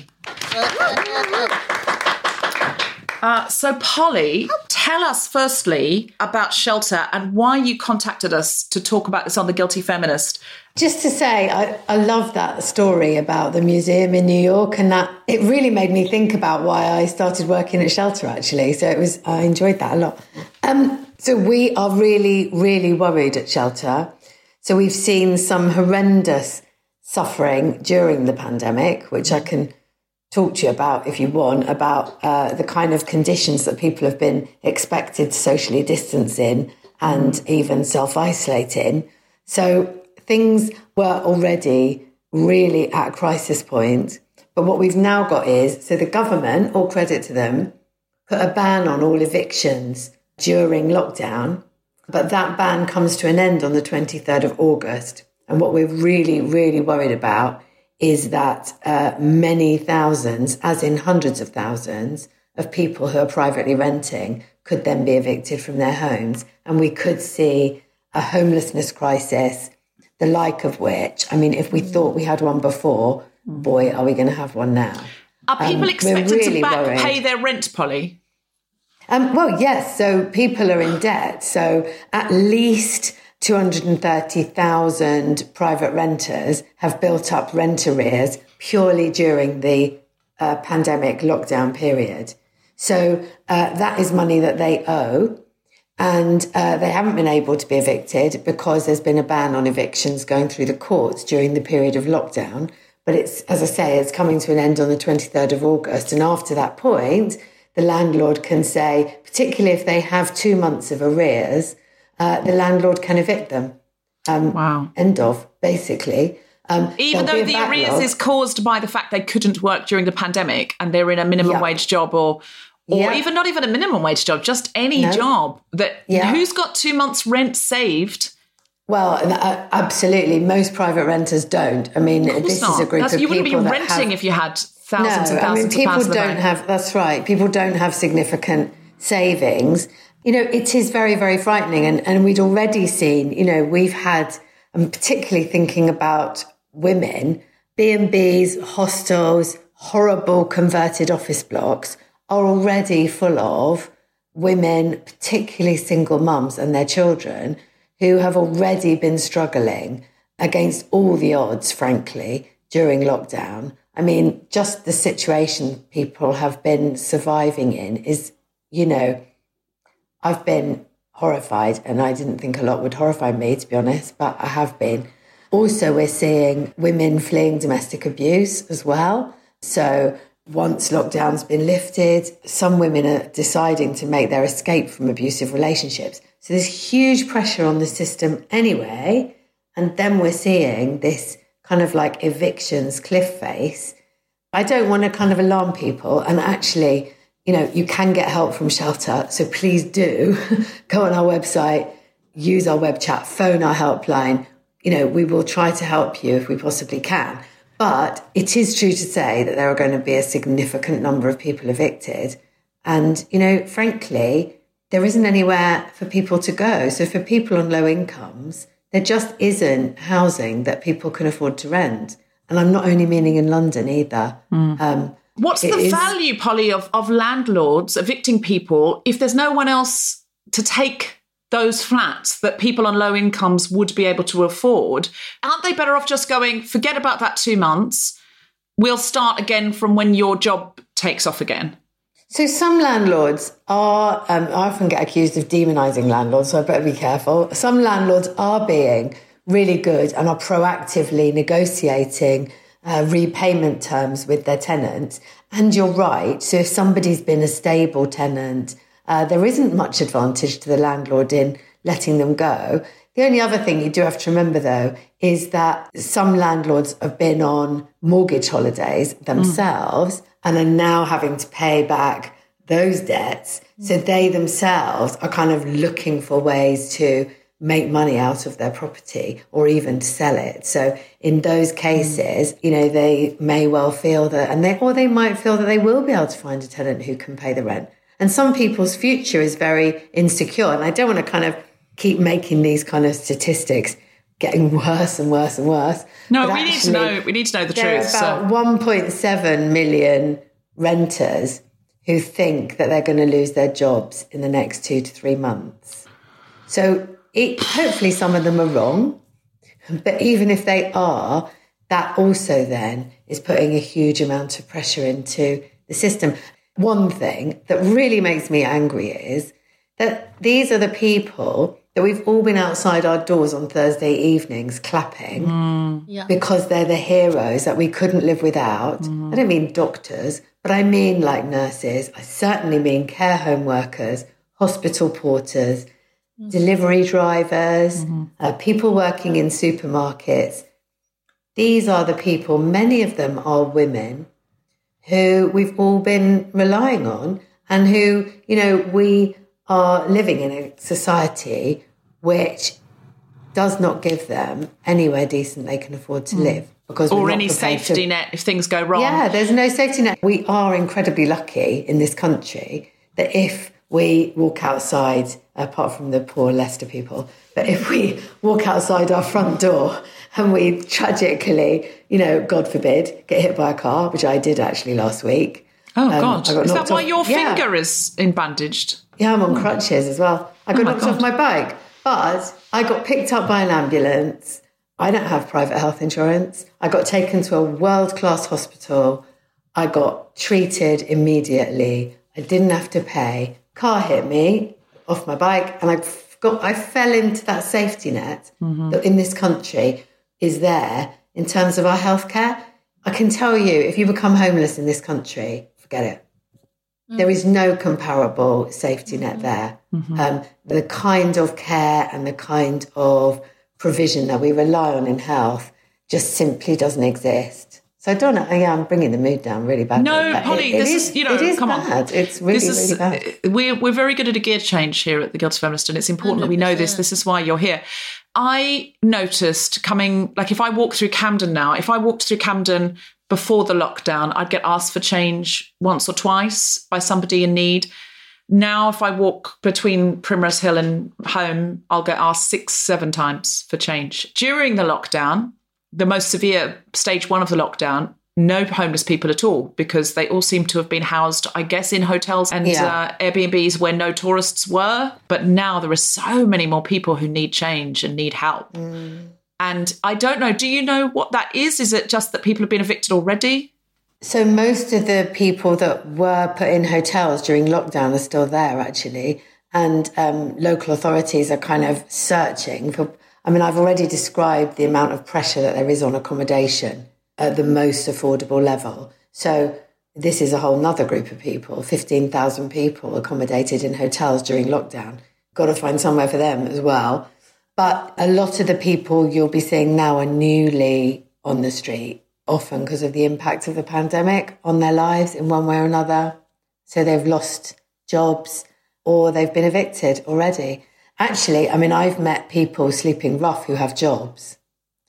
Uh, so, Polly, tell us firstly about Shelter and why you contacted us to talk about this on The Guilty Feminist. Just to say, I, I love that story about the museum in New York, and that it really made me think about why I started working at Shelter, actually. So it was, I enjoyed that a lot. Um, so we are really, really worried at Shelter. So we've seen some horrendous suffering during the pandemic, which I can talk to you about if you want, about uh, the kind of conditions that people have been expected to socially distance in and even self-isolate in. So things were already really at a crisis point. But what we've now got is, so the government, all credit to them, put a ban on all evictions during lockdown. But that ban comes to an end on the twenty-third of August. And what we're really, really worried about is that uh, many thousands, as in hundreds of thousands, of people who are privately renting could then be evicted from their homes. And we could see a homelessness crisis, the like of which, I mean, if we thought we had one before, boy, are we going to have one now. Are people Um, expected we're really to back worried. pay their rent, Polly? Um, well, yes. So people are in debt. So at least two hundred thirty thousand private renters have built up rent arrears purely during the uh, pandemic lockdown period. So uh, that is money that they owe. And uh, they haven't been able to be evicted because there's been a ban on evictions going through the courts during the period of lockdown. But it's, as I say, it's coming to an end on the twenty-third of August. And after that point, the landlord can say, particularly if they have two months of arrears, uh, the landlord can evict them. Um, wow. End of, basically. Um, Even there'll though be the a arrears backlog. is caused by the fact they couldn't work during the pandemic and they're in a minimum Yeah. wage job or or Yeah. even not even a minimum wage job, just any No. job. That Yeah. Who's got two months' rent saved? Well, uh, absolutely. Most private renters don't. I mean, Of course this not. is a group That's- of you wouldn't be people that renting have, if you had thousands no, and thousands I mean, of people pounds in the don't bank. have. That's right. People don't have significant savings. You know, it is very, very frightening, and and we'd already seen. You know, we've had. I'm particularly thinking about women. B and Bs, hostels, horrible converted office blocks are already full of women, particularly single mums and their children, who have already been struggling against all the odds, frankly, during lockdown. I mean, just the situation people have been surviving in is, you know, I've been horrified, and I didn't think a lot would horrify me, to be honest, but I have been. Also, we're seeing women fleeing domestic abuse as well. So once lockdown's been lifted, some women are deciding to make their escape from abusive relationships. So there's huge pressure on the system anyway. And then we're seeing this kind of like evictions cliff face. I don't want to kind of alarm people. And actually, you know, you can get help from Shelter. So please do go on our website, use our web chat, phone our helpline. You know, we will try to help you if we possibly can. But it is true to say that there are going to be a significant number of people evicted. And, you know, frankly, there isn't anywhere for people to go. So for people on low incomes, there just isn't housing that people can afford to rent. And I'm not only meaning in London either. Mm. Um, What's it the is- value, Polly, of, of landlords evicting people if there's no one else to take those flats that people on low incomes would be able to afford? Aren't they better off just going, forget about that two months, we'll start again from when your job takes off again? So some landlords are, um, I often get accused of demonising landlords, so I better be careful. Some landlords are being really good and are proactively negotiating uh, repayment terms with their tenants. And you're right. So if somebody's been a stable tenant, uh, there isn't much advantage to the landlord in letting them go. The only other thing you do have to remember, though, is that some landlords have been on mortgage holidays themselves mm. and are now having to pay back those debts. So they themselves are kind of looking for ways to make money out of their property or even to sell it. So in those cases, mm. you know, they may well feel that, and they, or they might feel that they will be able to find a tenant who can pay the rent. And some people's future is very insecure. And I don't want to kind of keep making these kind of statistics getting worse and worse and worse. No, but we need to know. We need to know the there truth. There are about so. one point seven million renters who think that they're going to lose their jobs in the next two to three months. So it, hopefully some of them are wrong. But even if they are, that also then is putting a huge amount of pressure into the system. One thing that really makes me angry is that these are the people that we've all been outside our doors on Thursday evenings clapping mm. yeah. because they're the heroes that we couldn't live without. Mm. I don't mean doctors, but I mean like nurses. I certainly mean care home workers, hospital porters, delivery drivers, mm-hmm. uh, people working in supermarkets. These are the people, many of them are women, who we've all been relying on and who, you know, we are living in a society which does not give them anywhere decent they can afford to mm. live. Because or any safety to, net if things go wrong. Yeah, there's no safety net. We are incredibly lucky in this country that if we walk outside, apart from the poor Leicester people, but if we walk outside our front door and we tragically, you know, God forbid, get hit by a car, which I did actually last week. Oh, um, God. Is that why off, your yeah. finger is in bandaged? Yeah, I'm on crutches as well. I got oh knocked God. off my bike, but I got picked up by an ambulance. I don't have private health insurance. I got taken to a world-class hospital. I got treated immediately. I didn't have to pay. Car hit me off my bike and I got, I fell into that safety net mm-hmm. that in this country is there in terms of our healthcare. I can tell you, if you become homeless in this country, forget it. Mm-hmm. There is no comparable safety net there. Mm-hmm. Um, the kind of care and the kind of provision that we rely on in health just simply doesn't exist. So I don't know. Yeah, I'm bringing the mood down really bad. No, Polly, it, this it is, you know, it is come bad. on. It's really, this is, really bad. We're, we're very good at a gear change here at the Guilds Feminist, and it's important one hundred percent that we know this. This is why you're here. I noticed coming, like if I walk through Camden now, if I walked through Camden before the lockdown, I'd get asked for change once or twice by somebody in need. Now, if I walk between Primrose Hill and home, I'll get asked six, seven times for change. During the lockdown, the most severe stage one of the lockdown, no homeless people at all, because they all seem to have been housed, I guess, in hotels and yeah. uh, Airbnbs where no tourists were. But now there are so many more people who need change and need help. Mm. And I don't know, do you know what that is? Is it just that people have been evicted already? So most of the people that were put in hotels during lockdown are still there, actually. And um, local authorities are kind of searching for... I mean, I've already described the amount of pressure that there is on accommodation at the most affordable level. So this is a whole nother group of people, fifteen thousand people accommodated in hotels during lockdown. Got to find somewhere for them as well. But a lot of the people you'll be seeing now are newly on the street, often because of the impact of the pandemic on their lives in one way or another. So they've lost jobs or they've been evicted already. Actually, I mean, I've met people sleeping rough who have jobs.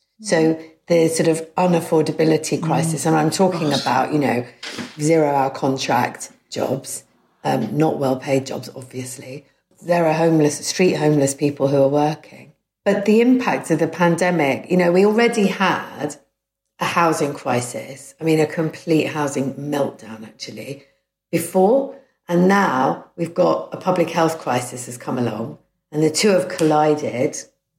So the sort of unaffordability crisis, and I'm talking Gosh. about, you know, zero-hour contract jobs, um, not well-paid jobs, obviously. There are homeless, street homeless people who are working. But the impact of the pandemic, you know, we already had a housing crisis. I mean, a complete housing meltdown, actually, before. And now we've got a public health crisis has come along, and the two have collided.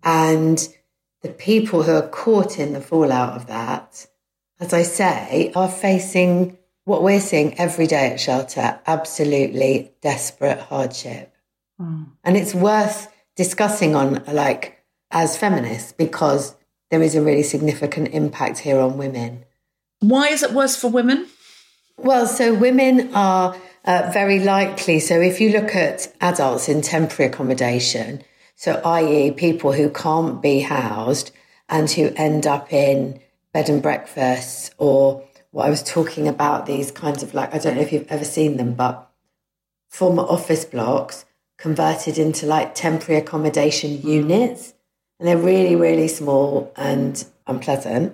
And the people who are caught in the fallout of that, as I say, are facing what we're seeing every day at shelter, absolutely desperate hardship. Mm. And it's worth discussing on, like, as feminists, because there is a really significant impact here on women. Why is it worse for women? Well, so women are uh, very likely. So if you look at adults in temporary accommodation, so that is people who can't be housed and who end up in bed and breakfasts, or what I was talking about, these kinds of, like, I don't know if you've ever seen them, but former office blocks converted into like temporary accommodation units. And they're really, really small and unpleasant.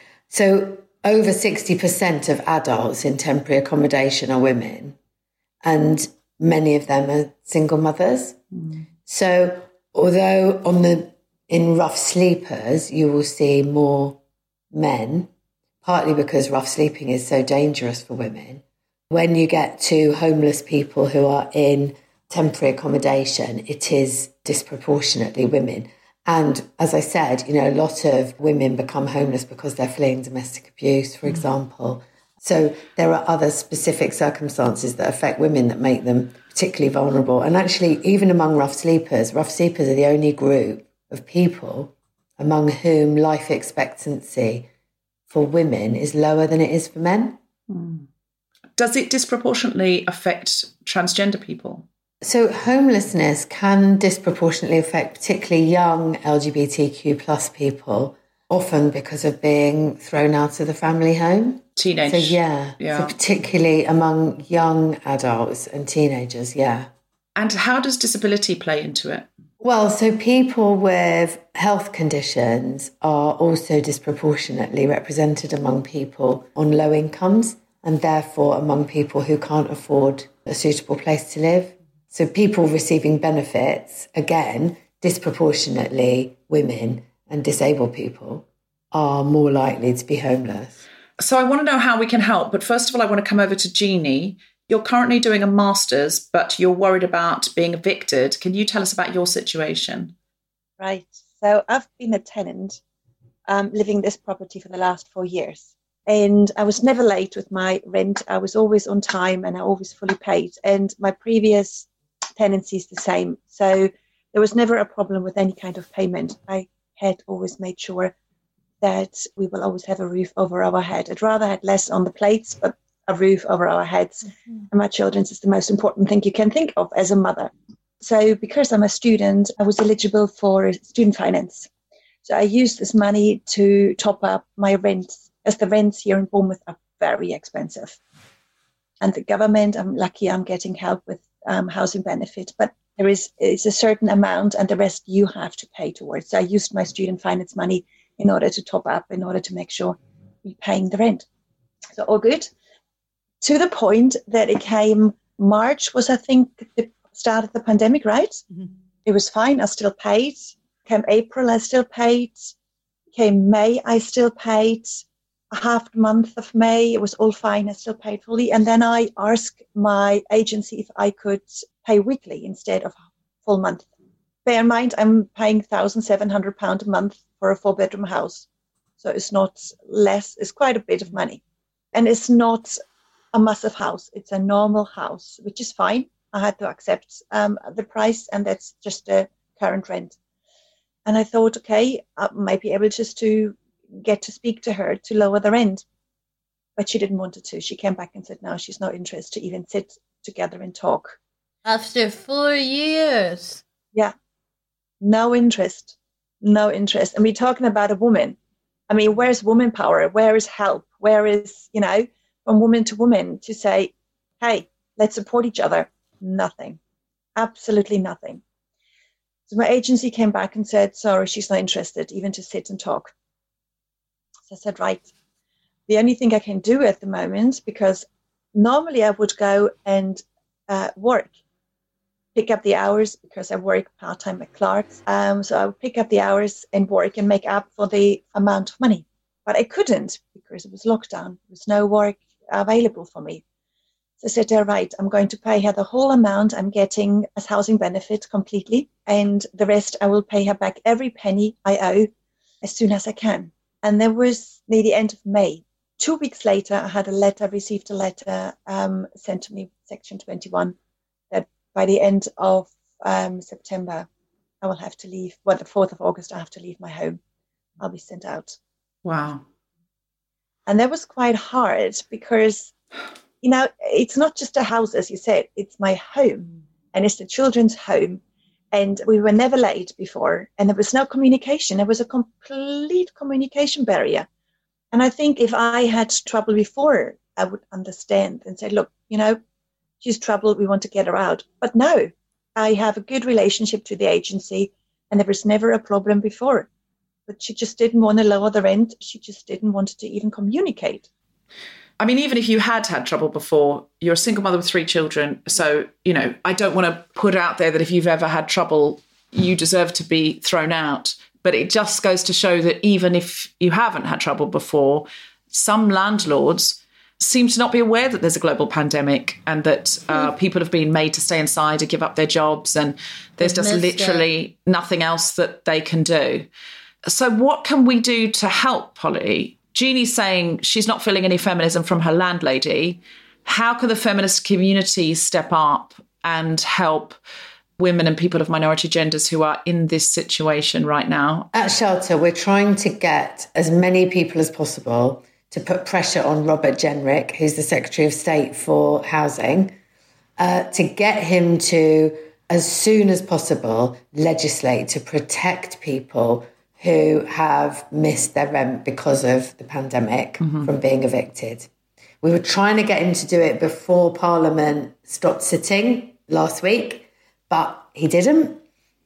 So over sixty percent of adults in temporary accommodation are women, and many of them are single mothers. Mm. So although on the in rough sleepers, you will see more men, partly because rough sleeping is so dangerous for women. When you get to homeless people who are in temporary accommodation, it is disproportionately women. And as I said, you know, a lot of women become homeless because they're fleeing domestic abuse, for mm. example. So there are other specific circumstances that affect women that make them particularly vulnerable. And actually, even among rough sleepers, rough sleepers are the only group of people among whom life expectancy for women is lower than it is for men. Mm. Does it disproportionately affect transgender people? So homelessness can disproportionately affect particularly young L G B T Q plus people, often because of being thrown out of the family home. Teenage. So yeah, yeah. So particularly among young adults and teenagers, yeah. And how does disability play into it? Well, so people with health conditions are also disproportionately represented among people on low incomes and therefore among people who can't afford a suitable place to live. So people receiving benefits, again, disproportionately women and disabled people are more likely to be homeless. So I want to know how we can help. But first of all, I want to come over to Jeannie. You're currently doing a master's, but you're worried about being evicted. Can you tell us about your situation? Right. So I've been a tenant um, living this property for the last four years. And I was never late with my rent. I was always on time and I always fully paid. And my previous tenancy is the same. So there was never a problem with any kind of payment. I had always made sure that we will always have a roof over our head. I'd rather had less on the plates, but a roof over our heads. Mm-hmm. And my children's is the most important thing you can think of as a mother. So because I'm a student, I was eligible for student finance. So I used this money to top up my rent, as the rents here in Bournemouth are very expensive. And the government, I'm lucky I'm getting help with um, housing benefit, but there is, is a certain amount and the rest you have to pay towards. So I used my student finance money in order to top up, in order to make sure we're paying the rent. So all good. To the point that it came March was, I think, the start of the pandemic, right? Mm-hmm. It was fine. I still paid. Came April, I still paid. Came May, I still paid. A half month of May, it was all fine. I still paid fully. And then I asked my agency if I could pay weekly instead of full month. Bear in mind, I'm paying one thousand seven hundred pounds a month for a four-bedroom house. So it's not less. It's quite a bit of money. And it's not a massive house. It's a normal house, which is fine. I had to accept um, the price, and that's just the current rent. And I thought, okay, I might be able just to get to speak to her to lower the rent. But she didn't want it to. She came back and said, no, she's not interested to even sit together and talk. After four years? Yeah. No interest. No interest. And we're talking about a woman. I mean, where's woman power? Where is help? Where is, you know, from woman to woman to say, hey, let's support each other? Nothing. Absolutely nothing. So my agency came back and said, sorry, she's not interested even to sit and talk. So I said, right, the only thing I can do at the moment, because normally I would go and uh, work, pick up the hours because I work part-time at Clark's. Um, so I would pick up the hours and work and make up for the amount of money. But I couldn't because it was lockdown. There was no work available for me. So I said, all right, I'm going to pay her the whole amount I'm getting as housing benefit completely. And the rest I will pay her back every penny I owe as soon as I can. And that was near the end of May. Two weeks later, I had a letter, received a letter um, sent to me, Section twenty-one, that by the end of um, September, I will have to leave. Well, the fourth of August, I have to leave my home. I'll be sent out. Wow. And that was quite hard because, you know, it's not just a house, as you said, it's my home and it's the children's home. And we were never late before, and there was no communication. There was a complete communication barrier. And I think if I had trouble before, I would understand and say, look, you know, she's troubled. We want to get her out. But no, I have a good relationship to the agency, and there was never a problem before. But she just didn't want to lower the rent. She just didn't want to even communicate. I mean, even if you had had trouble before, you're a single mother with three children. So, you know, I don't want to put out there that if you've ever had trouble, you deserve to be thrown out. But it just goes to show that even if you haven't had trouble before, some landlords seem to not be aware that there's a global pandemic and that uh, people have been made to stay inside or give up their jobs. And there's just literally nothing else that they can do. So what can we do to help, Polly? Jeannie's saying she's not feeling any feminism from her landlady. How can the feminist community step up and help women and people of minority genders who are in this situation right now? At Shelter, we're trying to get as many people as possible to put pressure on Robert Jenrick, who's the Secretary of State for Housing, uh, to get him to, as soon as possible, legislate to protect people who have missed their rent because of the pandemic mm-hmm. from being evicted. We were trying to get him to do it before Parliament stopped sitting last week, but he didn't.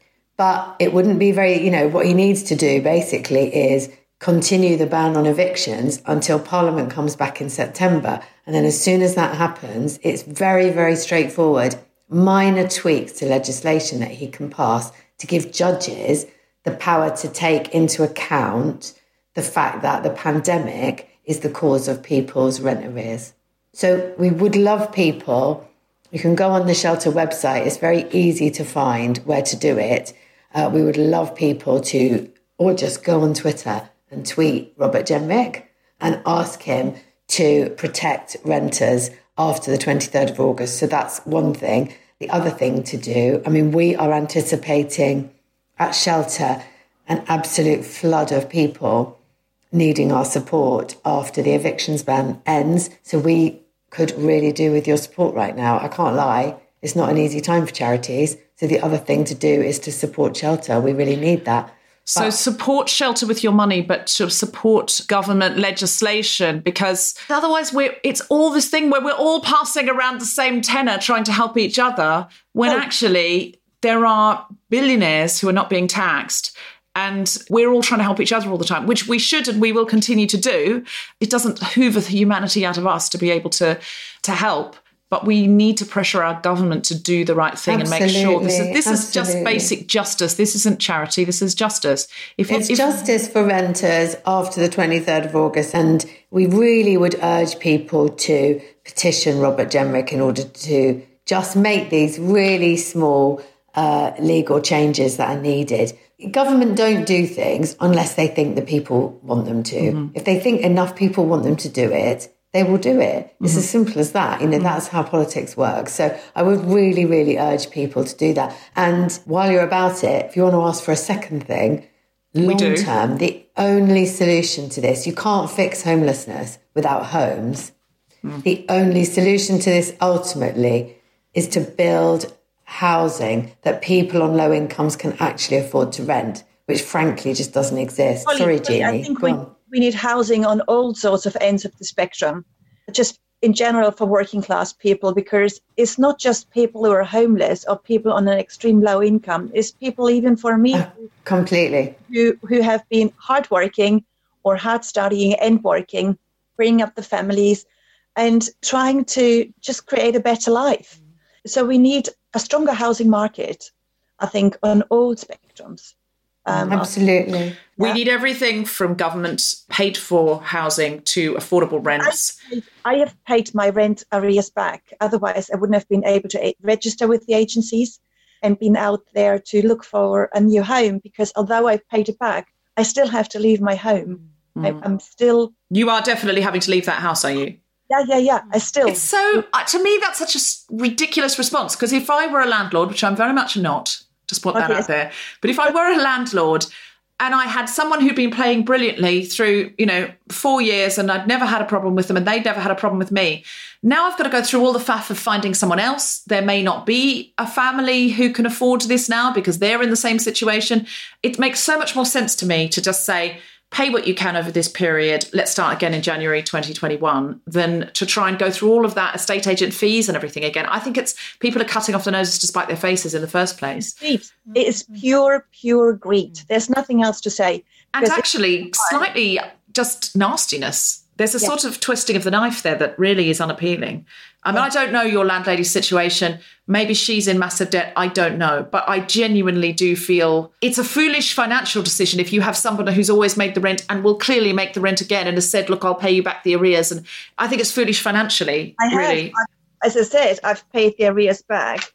But it wouldn't be very, you know, what he needs to do basically is continue the ban on evictions until Parliament comes back in September. And then as soon as that happens, it's very, very straightforward, minor tweaks to legislation that he can pass to give judges the power to take into account the fact that the pandemic is the cause of people's rent arrears. So we would love people, you can go on the Shelter website, it's very easy to find where to do it. Uh, we would love people to, or just go on Twitter and tweet Robert Jenrick and ask him to protect renters after the twenty-third of August. So that's one thing. The other thing to do, I mean, we are anticipating at Shelter an absolute flood of people needing our support after the evictions ban ends. So we could really do with your support right now. I can't lie. It's not an easy time for charities. So the other thing to do is to support Shelter. We really need that. So but, support Shelter with your money, but to support government legislation, because otherwise we're, it's all this thing where we're all passing around the same tenor trying to help each other when oh. actually there are billionaires who are not being taxed. And we're all trying to help each other all the time, which we should and we will continue to do. It doesn't hoover the humanity out of us to be able to, to help. But we need to pressure our government to do the right thing Absolutely. and make sure this is this is just basic justice. This isn't charity. This is justice. If, it's if, justice for renters after the twenty-third of August. And we really would urge people to petition Robert Jenrick in order to just make these really small uh, legal changes that are needed. Government don't do things unless they think the people want them to. Mm-hmm. If they think enough people want them to do it, they will do it. It's mm-hmm. as simple as that. You know, mm-hmm. that's how politics works. So I would really, really urge people to do that. And while you're about it, if you want to ask for a second thing, long term, the only solution to this, you can't fix homelessness without homes. Mm. The only solution to this ultimately is to build housing that people on low incomes can actually afford to rent, which frankly just doesn't exist. Well, Sorry, Jeannie. I think we, we need housing on all sorts of ends of the spectrum, just in general for working class people, because it's not just people who are homeless or people on an extreme low income. It's people even for me uh, completely who, who have been hardworking or hard studying and working, bringing up the families and trying to just create a better life. So we need a stronger housing market, I think, on all spectrums. Um, Absolutely. We yeah. need everything from government paid for housing to affordable rents. I, I have paid my rent arrears back. Otherwise, I wouldn't have been able to register with the agencies and been out there to look for a new home, because although I've paid it back, I still have to leave my home. Mm. I, I'm still... You are definitely having to leave that house, are you? Yeah, yeah, yeah. I still... It's so... Uh, to me, that's such a ridiculous response, because if I were a landlord, which I'm very much not... Just put that okay. out there. But if I were a landlord and I had someone who'd been playing brilliantly through, you know, four years and I'd never had a problem with them and they'd never had a problem with me, now I've got to go through all the faff of finding someone else. There may not be a family who can afford this now because they're in the same situation. It makes so much more sense to me to just say, pay what you can over this period, let's start again in January twenty twenty-one, than to try and go through all of that estate agent fees and everything again. I think it's people are cutting off their noses to spite their faces in the first place. Greed. It is pure, pure greed. There's nothing else to say. And actually slightly just nastiness. There's a yeah. sort of twisting of the knife there that really is unappealing. I mean, yeah. I don't know your landlady's situation. Maybe she's in massive debt. I don't know. But I genuinely do feel it's a foolish financial decision if you have somebody who's always made the rent and will clearly make the rent again and has said, look, I'll pay you back the arrears. And I think it's foolish financially, I really. Have. As I said, I've paid the arrears back.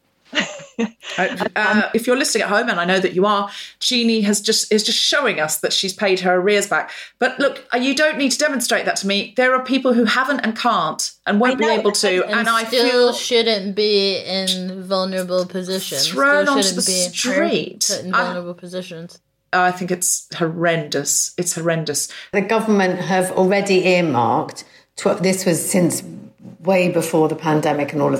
uh, if you're listening at home, and I know that you are, Jeannie has just is just showing us that she's paid her arrears back. But look, you don't need to demonstrate that to me. There are people who haven't and can't and won't be able to, and, and I still feel shouldn't be in vulnerable positions. Thrown still onto the be street. Put in vulnerable I, positions. I think it's horrendous. It's horrendous. The government have already earmarked. Tw- this was since way before the pandemic and all of that.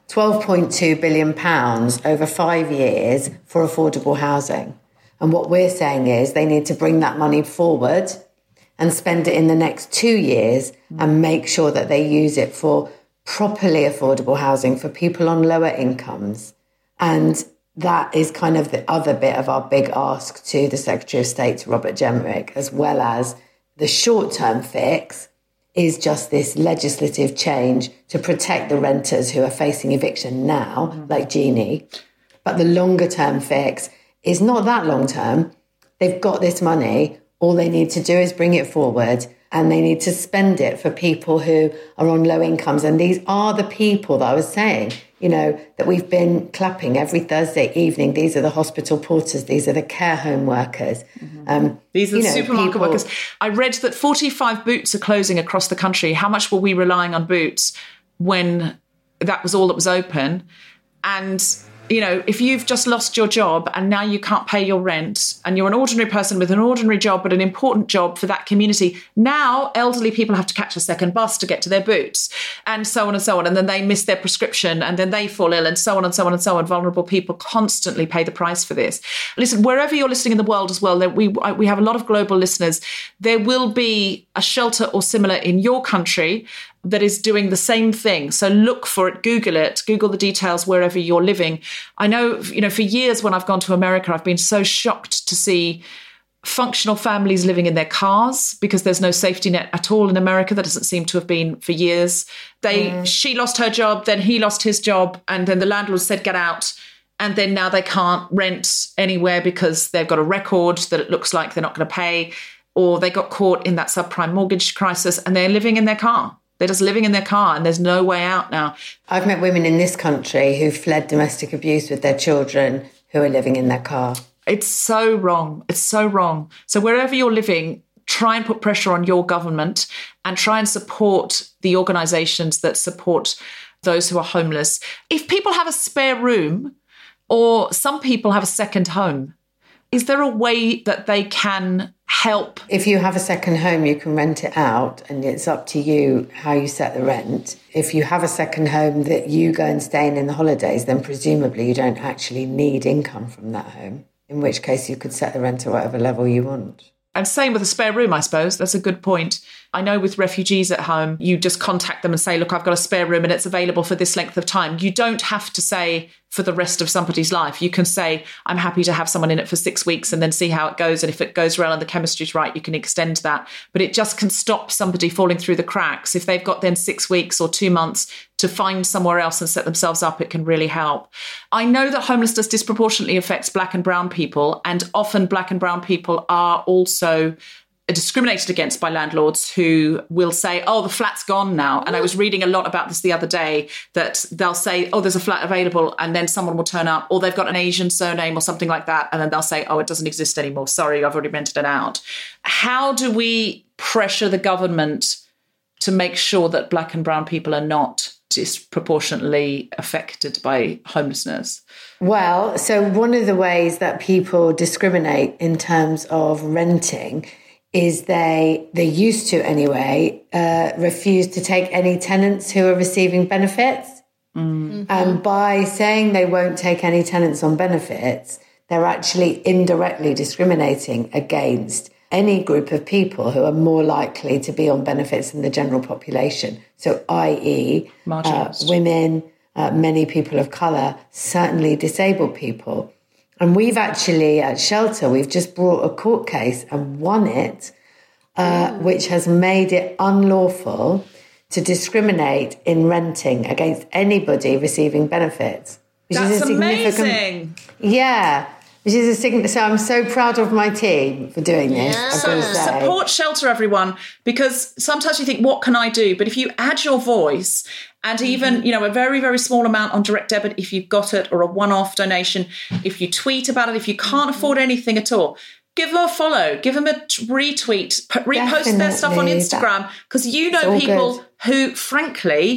twelve point two billion pounds over five years for affordable housing. And what we're saying is they need to bring that money forward and spend it in the next two years and make sure that they use it for properly affordable housing for people on lower incomes. And that is kind of the other bit of our big ask to the Secretary of State, Robert Jenrick, as well as the short-term fix is just this legislative change to protect the renters who are facing eviction now, mm. like Jeannie. But the longer-term fix is not that long-term. They've got this money. All they need to do is bring it forward, and they need to spend it for people who are on low incomes. And these are the people that I was saying, you know, that we've been clapping every Thursday evening. These are the hospital porters. These are the care home workers. Mm-hmm. Um, These are the you know, supermarket people... workers. I read that forty-five Boots are closing across the country. How much were we relying on Boots when that was all that was open? And, you know, if you've just lost your job and now you can't pay your rent and you're an ordinary person with an ordinary job but an important job for that community, now elderly people have to catch a second bus to get to their Boots and so on and so on. And then they miss their prescription and then they fall ill and so on and so on and so on. Vulnerable people constantly pay the price for this. Listen, wherever you're listening in the world as well, we, we have a lot of global listeners. There will be a shelter or similar in your country that is doing the same thing. So look for it, Google it, Google the details wherever you're living. I know, you know, for years when I've gone to America, I've been so shocked to see functional families living in their cars because there's no safety net at all in America. That doesn't seem to have been for years. They, mm. She lost her job, then he lost his job, and then the landlord said, get out. And then now they can't rent anywhere because they've got a record that it looks like they're not going to pay, or they got caught in that subprime mortgage crisis and they're living in their car. They're just living in their car and there's no way out now. I've met women in this country who fled domestic abuse with their children who are living in their car. It's so wrong. It's so wrong. So wherever you're living, try and put pressure on your government and try and support the organisations that support those who are homeless. If people have a spare room or some people have a second home, is there a way that they can help? If you have a second home, you can rent it out and it's up to you how you set the rent. If you have a second home that you go and stay in in the holidays, then presumably you don't actually need income from that home, in which case you could set the rent at whatever level you want. And same with a spare room, I suppose. That's a good point. I know with refugees at home, you just contact them and say, look, I've got a spare room and it's available for this length of time. You don't have to say for the rest of somebody's life. You can say, I'm happy to have someone in it for six weeks and then see how it goes. And if it goes well and the chemistry's right, you can extend that. But it just can stop somebody falling through the cracks. If they've got then six weeks or two months to find somewhere else and set themselves up, it can really help. I know that homelessness disproportionately affects Black and brown people, and often Black and brown people are also discriminated against by landlords who will say, oh, the flat's gone now. And I was reading a lot about this the other day, that they'll say, oh, there's a flat available, and then someone will turn up, or they've got an Asian surname or something like that, and then they'll say, oh, it doesn't exist anymore. Sorry, I've already rented it out. How do we pressure the government to make sure that Black and brown people are not disproportionately affected by homelessness? Well, so one of the ways that people discriminate in terms of renting is they, they used to anyway, uh, refuse to take any tenants who are receiving benefits. Mm-hmm. And by saying they won't take any tenants on benefits, they're actually indirectly discriminating against any group of people who are more likely to be on benefits than the general population. So that is uh, women, uh, many people of colour, certainly disabled people. And we've actually, at Shelter, we've just brought a court case and won it, uh, which has made it unlawful to discriminate in renting against anybody receiving benefits. Which That's is a significant, amazing. Yeah. Which is a sign- so I'm so proud of my team for doing this. Yeah. I've So got to say. support Shelter, everyone, because sometimes you think, what can I do? But if you add your voice and even, you know, a very, very small amount on direct debit, if you've got it, or a one-off donation, if you tweet about it, if you can't afford anything at all, give them a follow, give them a retweet, repost their stuff on Instagram, because you know people good. who, frankly,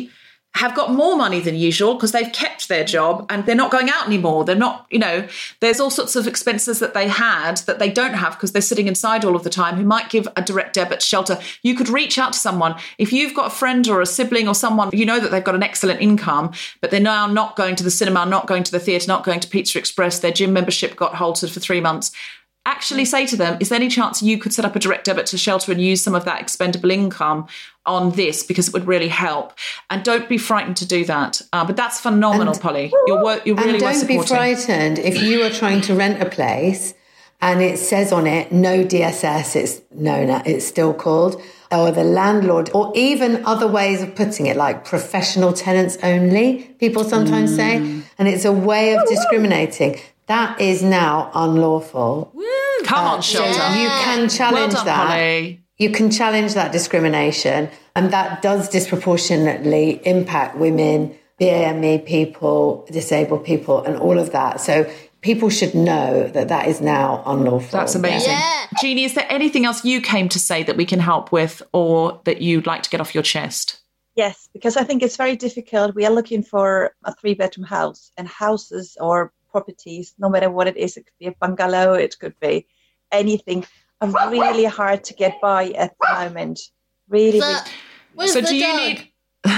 have got more money than usual because they've kept their job and they're not going out anymore. They're not, you know, there's all sorts of expenses that they had that they don't have because they're sitting inside all of the time, who might give a direct debit shelter. You could reach out to someone. If you've got a friend or a sibling or someone, you know that they've got an excellent income, but they're now not going to the cinema, not going to the theatre, not going to Pizza Express, their gym membership got halted for three months. Actually say to them, is there any chance you could set up a direct debit to shelter and use some of that expendable income on this, because it would really help. And don't be frightened to do that. Uh, but that's phenomenal, and, Polly. You're, wor- you're really and worth don't be frightened if you are trying to rent a place and it says on it, no D S S, it's known, it's still called, or the landlord, or even other ways of putting it, like professional tenants only, people sometimes mm. say, and it's a way of discriminating. That is now unlawful. Woo! Come uh, on, Shelter. Yeah. You can challenge well done, that. Polly. You can challenge that discrimination, and that does disproportionately impact women, B A M E people, disabled people, and all of that. So people should know that that is now unlawful. That's amazing. Yeah. Jeannie, is there anything else you came to say that we can help with, or that you'd like to get off your chest? Yes, because I think it's very difficult. We are looking for a three-bedroom house, and houses or properties, no matter what it is, it could be a bungalow, it could be anything, are really hard to get by at the moment. Really. So, really. so do you dog? need...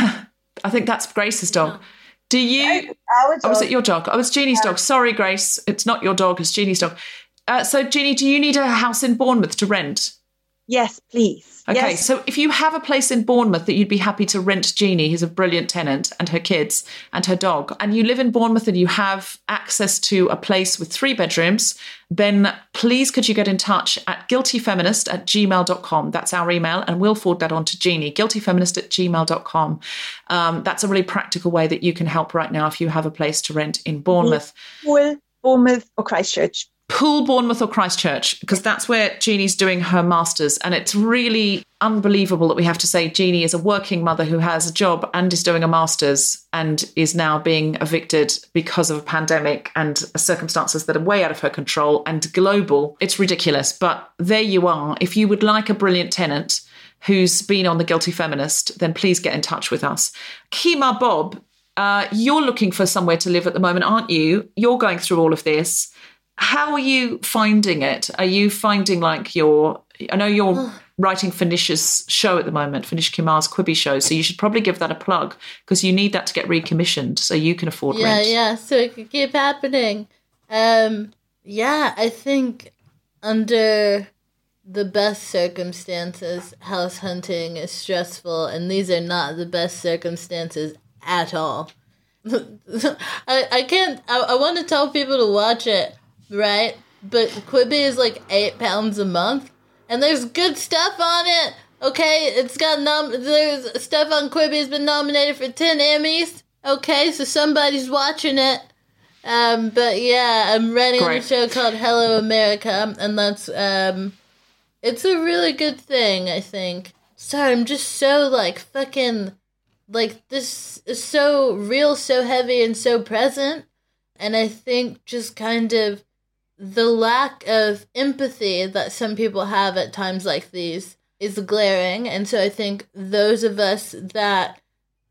I think that's Grace's dog. Do you... Oh, was it your dog? Oh, it's Jeannie's yeah. dog. Sorry, Grace. It's not your dog, it's Jeannie's dog. Uh, so, Jeannie, do you need a house in Bournemouth to rent? Yes, please. Okay, yes. So if you have a place in Bournemouth that you'd be happy to rent Jeannie, who's a brilliant tenant, and her kids and her dog, and you live in Bournemouth and you have access to a place with three bedrooms, then please could you get in touch at guiltyfeminist at gmail dot com. That's our email, and we'll forward that on to Jeannie, guiltyfeminist at gmail dot com. Um, that's a really practical way that you can help right now if you have a place to rent in Bournemouth. Pool, Bournemouth or Christchurch. Poole, Bournemouth or Christchurch, because that's where Jeannie's doing her masters. And it's really unbelievable that we have to say Jeannie is a working mother who has a job and is doing a masters and is now being evicted because of a pandemic and circumstances that are way out of her control and global. It's ridiculous. But there you are. If you would like a brilliant tenant who's been on The Guilty Feminist, then please get in touch with us. Kima Bob, uh, you're looking for somewhere to live at the moment, aren't you? You're going through all of this. How are you finding it? Are you finding like you're, I know you're writing for Nish's show at the moment, for Nish Kumar's Quibi show, so you should probably give that a plug because you need that to get recommissioned so you can afford yeah, rent. Yeah, yeah, so it can keep happening. Um, yeah, I think under the best circumstances, house hunting is stressful, and these are not the best circumstances at all. I, I can't, I, I want to tell people to watch it. Right, but Quibi is like eight pounds a month, and there's good stuff on it. Okay, it's got nom. There's stuff on Quibi has been nominated for ten Emmys. Okay, so somebody's watching it. Um, but yeah, I'm running Great. a show called Hello America, and that's um, it's a really good thing, I think. Sorry, I'm just so like fucking, like this is so real, so heavy, and so present, and I think just kind of the lack of empathy that some people have at times like these is glaring. And so I think those of us that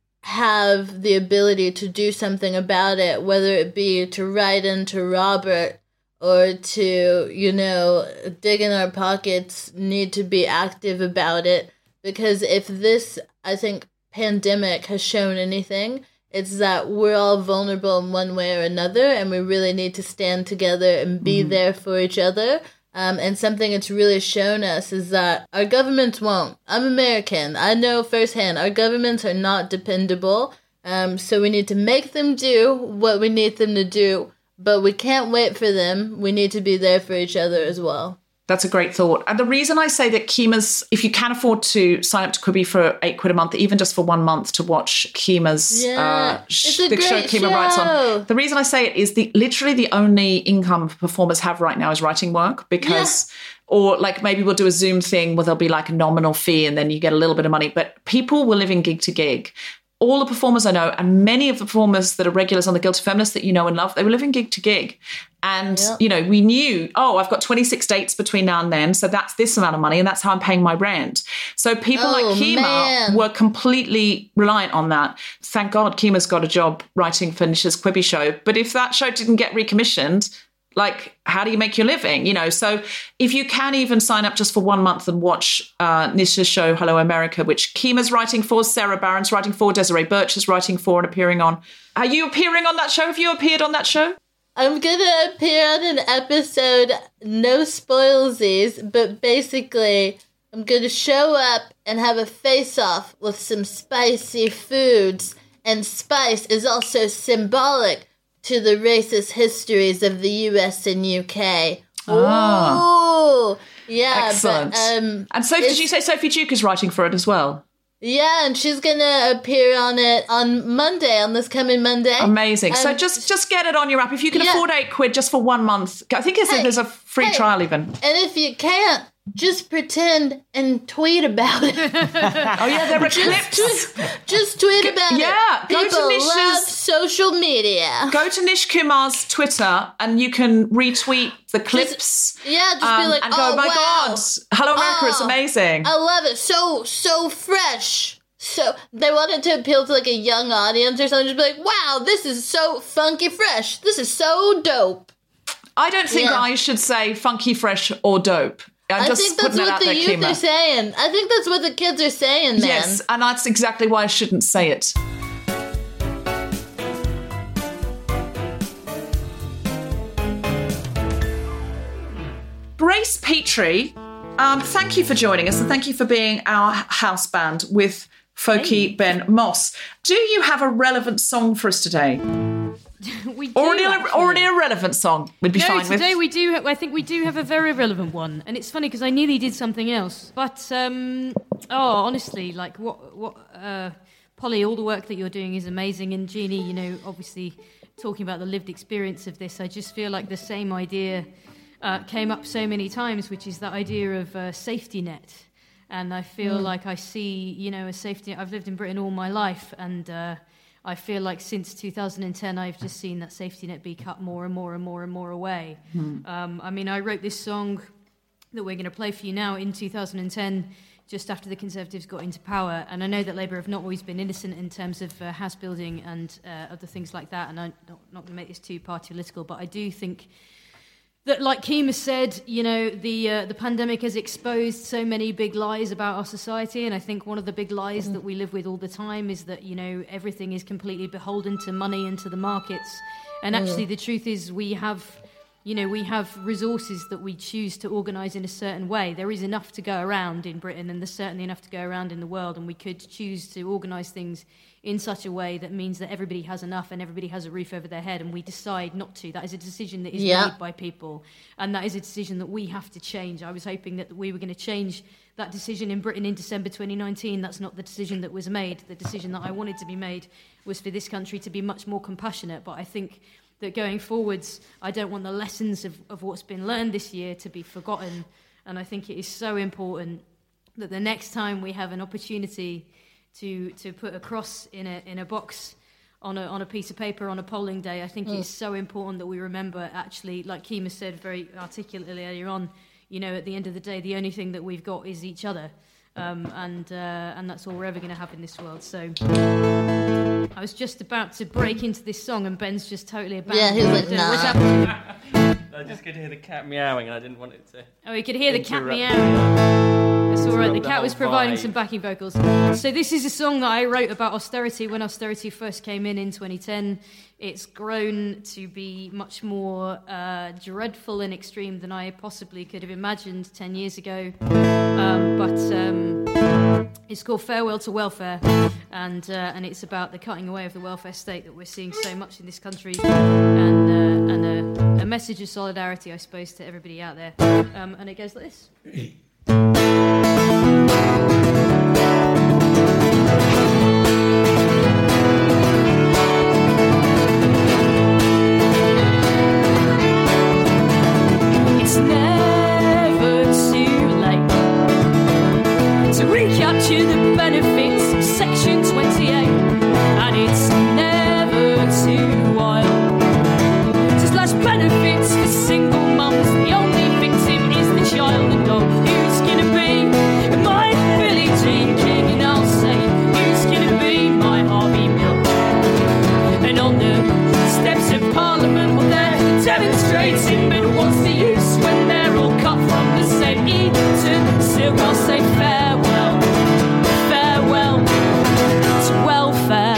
have the ability to do something about it, whether it be to write into Robert or to, you know, dig in our pockets, need to be active about it. Because if this, I think, pandemic has shown anything, it's that we're all vulnerable in one way or another, and we really need to stand together and be mm. there for each other. Um, and something it's really shown us is that our governments won't. I'm American. I know firsthand our governments are not dependable. Um, so we need to make them do what we need them to do, but we can't wait for them. We need to be there for each other as well. That's a great thought. And the reason I say that Kima's, if you can afford to sign up to Quibi for eight quid a month, even just for one month to watch Kima's yeah, uh, sh- the show Kima show. writes on. The reason I say it is the literally the only income performers have right now is writing work because, yeah. or like maybe we'll do a Zoom thing where there'll be like a nominal fee and then you get a little bit of money. But people were living gig to gig. all the performers I know, and many of the performers that are regulars on The Guilty Feminist that you know and love, they were living gig to gig. And, yep. you know, we knew, oh, I've got twenty-six dates between now and then, so that's this amount of money, and that's how I'm paying my rent. So people oh, like Kima man. were completely reliant on that. Thank God Kima's got a job writing for Nisha's Quibi show. But if that show didn't get recommissioned, like, how do you make your living? You know, so if you can even sign up just for one month and watch uh, Nisha's show, Hello America, which Kima's writing for, Sarah Barron's writing for, Desiree Birch is writing for and appearing on. Are you appearing on that show? Have you appeared on that show? I'm going to appear on an episode, no spoilsies, but basically I'm going to show up and have a face-off with some spicy foods. And spice is also symbolic to the racist histories of the U S and U K. Oh, Ooh, yeah. Excellent. But, um, and so did you say Sophie Duke is writing for it as well? Yeah, and she's going to appear on it on Monday, on this coming Monday. Amazing. Um, so just just get it on your app. If you can yeah. afford eight quid just for one month, I think it's, hey, there's a free hey, trial even. And if you can't, just pretend and tweet about it. Oh, yeah, there are just clips. Tweet, just tweet about yeah, it. Yeah, go People to Nish's, love social media. Go to Nish Kumar's Twitter and you can retweet the clips. Just, yeah, just um, be like, and go, oh, oh my wow. God, Hello America, oh, it's amazing. I love it. So, so fresh. So they wanted to appeal to like a young audience or something. Just be like, wow, this is so funky fresh. This is so dope. I don't think yeah. I should say funky fresh or dope. I'm I just think that's what the there, youth Kima. are saying. I think that's what the kids are saying, man. Yes, and that's exactly why I shouldn't say it. Grace Petrie, um, thank you for joining us and thank you for being our house band with Folky hey. Ben Moss. Do you have a relevant song for us today? We do, or, an ir- or an irrelevant song would be no, fine with. Today we do. Ha- I think we do have a very relevant one, and it's funny because I nearly did something else. But um, oh, honestly, like what, what, uh, Polly, all the work that you're doing is amazing, and Jeannie, you know, obviously talking about the lived experience of this. I just feel like the same idea uh, came up so many times, which is that idea of uh, safety net, and I feel mm. like I see, you know, a safety. I've lived in Britain all my life, and. Uh, I feel like since two thousand ten, I've just seen that safety net be cut more and more and more and more away. Hmm. Um, I mean, I wrote this song that we're going to play for you now in two thousand ten, just after the Conservatives got into power. And I know that Labour have not always been innocent in terms of uh, house building and uh, other things like that. And I'm not, not going to make this too party political, but I do think that, like Kima said, you know, the uh, the pandemic has exposed so many big lies about our society, and I think one of the big lies mm-hmm. that we live with all the time is that, you know, everything is completely beholden to money and to the markets. And mm. actually, the truth is, we have, you know, we have resources that we choose to organise in a certain way. There is enough to go around in Britain, and there's certainly enough to go around in the world, and we could choose to organise things in such a way that means that everybody has enough and everybody has a roof over their head, and we decide not to. That is a decision that is yeah. made by people, and that is a decision that we have to change. I was hoping that we were going to change that decision in Britain in December twenty nineteen. That's not the decision that was made. The decision that I wanted to be made was for this country to be much more compassionate, but I think that going forwards, I don't want the lessons of, of what's been learned this year to be forgotten, and I think it is so important that the next time we have an opportunity to to put a cross in a in a box on a on a piece of paper on a polling day, I think mm. it's so important that we remember, actually, like Kima said very articulately earlier on, you know, at the end of the day, the only thing that we've got is each other, um, and uh, and that's all we're ever going to have in this world. So I was just about to break into this song, and Ben's just totally abandoned. Yeah, he was like, nah. What's happening? I just could hear the cat meowing, and I didn't want it to. Oh, you could hear the cat meowing. It's all right. The cat the was providing vibe. some backing vocals. So this is a song that I wrote about austerity when austerity first came in in twenty ten. It's grown to be much more uh, dreadful and extreme than I possibly could have imagined ten years ago. Um, but um, it's called Farewell to Welfare, and uh, and it's about the cutting away of the welfare state that we're seeing so much in this country, and uh, and a, a message of solidarity, I suppose, to everybody out there. Um, and it goes like this. It's never too late to recapture the benefits of Section twenty-eight. it's never too wild. To slash benefits for single mums, the only victim is the child. And oh, who's gonna be my Billie Jean King? And I'll say, who's gonna be my Harvey Milk? And on the steps of Parliament, well, they're demonstrating, but what's the use when they're all cut from the same Eton silk? I'll say farewell, farewell to welfare.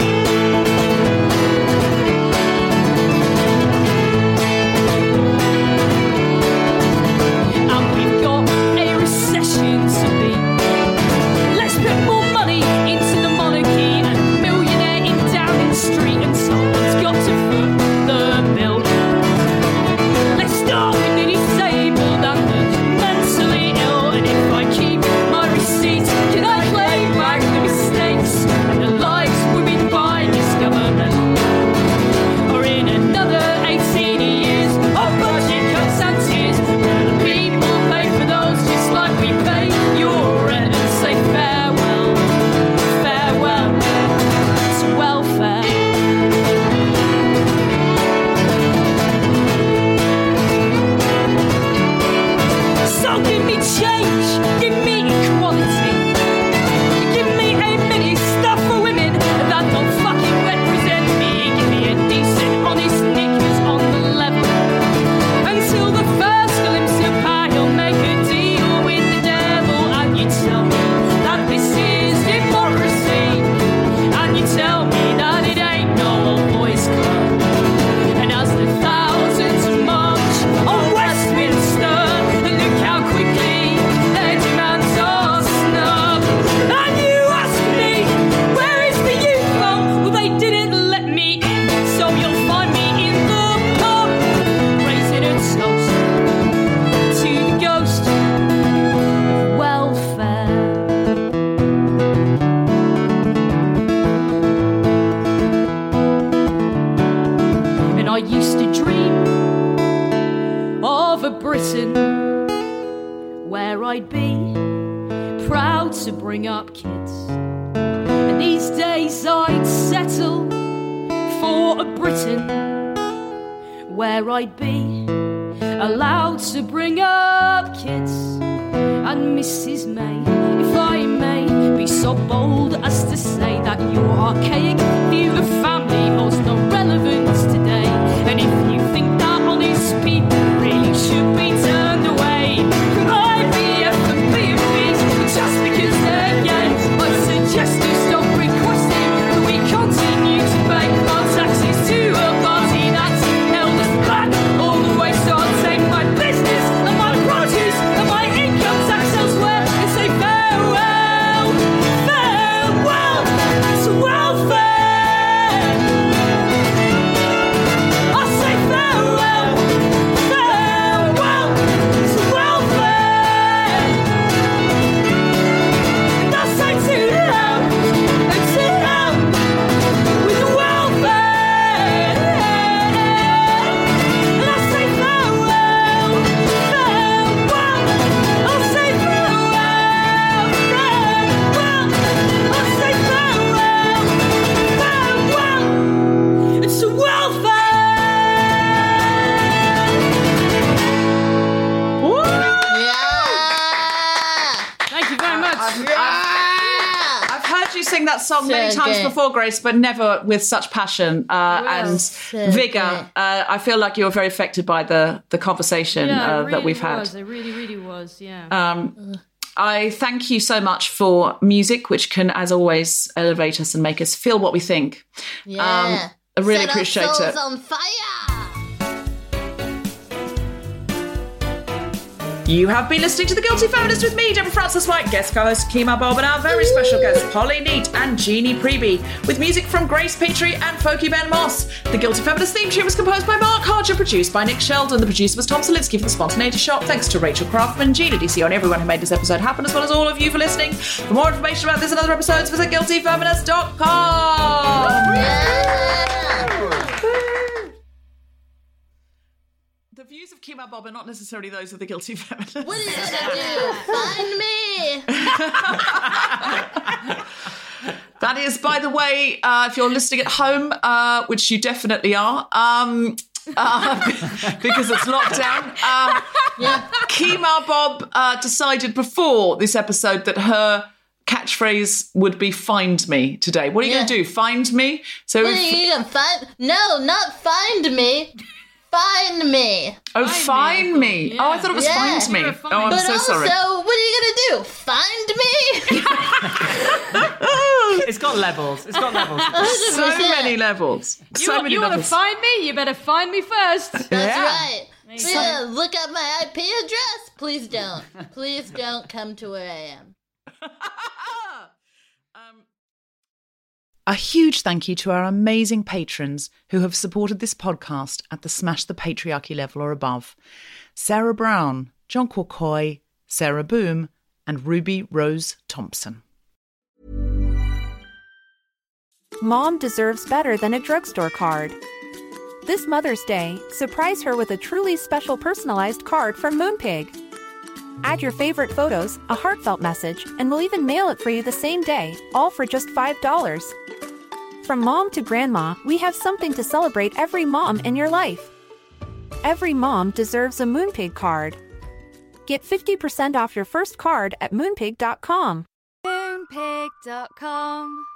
And we've got a recession to be. Let's put more money into the monarchy and a millionaire in Downing Street, and someone's got to foot the bill. Let's start with the disabled and the mentally ill, and if I keep my receipts, can I claim back the mistakes and the lives women by this government? Or in another eighteen years of budget cuts and tears, will the people pay for those just like we pay your rent? And say farewell, farewell to welfare. So give me change, give me equality, give me a minister for women that don't fucking represent me. Give me a decent, honest knickers on the level. Until the first glimpse of pie, I'll make a deal with the devil. And you tell me that this is democracy, and you tell me that it ain't no old boys club. And as the thousands march on Westminster, look how quickly their demands are snubbed. And you ask me, where is the youth from? Well, they didn't let me in, so you'll find me in the pub, raising a toast to the ghost of welfare. And I used to dream of a Britain where I'd be proud to bring up kids. And these days I'd settle for a Britain where I'd be allowed to bring up kids. And Missus May, if I may be so bold as to say that your archaic view of family holds no relevance today. And if you think that honest people really should be turned away, could I be F and B and B's just because they're gay? I suggest you stop requesting that we continue to pay our taxes to a party that's held us back all the way. So I'll take my business and my produce and my income tax elsewhere and say farewell, farewell to welfare. I say farewell, farewell to welfare. And I say too loud and too loud with welfare. And I say farewell, farewell. I say farewell, farewell. I say farewell, farewell to welfare. Thank you very much. I've heard you sing that song So many times good. before, Grace, but never with such passion uh, Well, and so vigour. good. Uh, I feel like you were very affected by the the conversation Yeah, uh, it really that we've was. had. It really, really was, yeah. Um, I thank you so much for music, which can, as always, elevate us and make us feel what we think. Yeah. Um, I really Set our appreciate souls it. on fire. You have been listening to The Guilty Feminist with me, Deborah Francis White, guest co-host Kemah Bob, and our very special guests Polly Neat and Jeannie Priebe, with music from Grace Petrie and Folky Ben Moss. The Guilty Feminist theme tune was composed by Mark Harger, produced by Nick Sheldon. The producer was Tom Salinsky for the Spontaneity Shop. Thanks to Rachel Craftman, Gina D C O, and everyone who made this episode happen, as well as all of you for listening. For more information about this and other episodes, visit guilty feminist dot com. The views of Kemah Bob are not necessarily those of the Guilty Feminist. What is it to do? Find me. That is by the way, uh, if you're listening at home, uh, which you definitely are, um, uh, because it's lockdown, uh, yeah. Kemah Bob uh, decided before this episode that her catchphrase would be "find me" today. What are you yeah. going to do? Find me? So what are you going to find? No, not find me. Find me. Oh, find, find me. me. Yeah. Oh, I thought it was yeah. find me. Find. Oh, I'm but so also, sorry. So, what are you going to do? Find me? It's got levels. It's got levels. So many levels. You, so want, many you levels. want to find me? You better find me first. That's yeah. right. Yeah, look up my I P address. Please don't. Please don't come to where I am. um, A huge thank you to our amazing patrons who have supported this podcast at the Smash the Patriarchy level or above. Sarah Brown, John Quacoy, Sarah Boom, and Ruby Rose Thompson. Mom deserves better than a drugstore card. This Mother's Day, surprise her with a truly special personalized card from Moonpig. Add your favorite photos, a heartfelt message, and we'll even mail it for you the same day, all for just five dollars. From mom to grandma, we have something to celebrate every mom in your life. Every mom deserves a Moonpig card. Get fifty percent off your first card at moonpig dot com. Moonpig dot com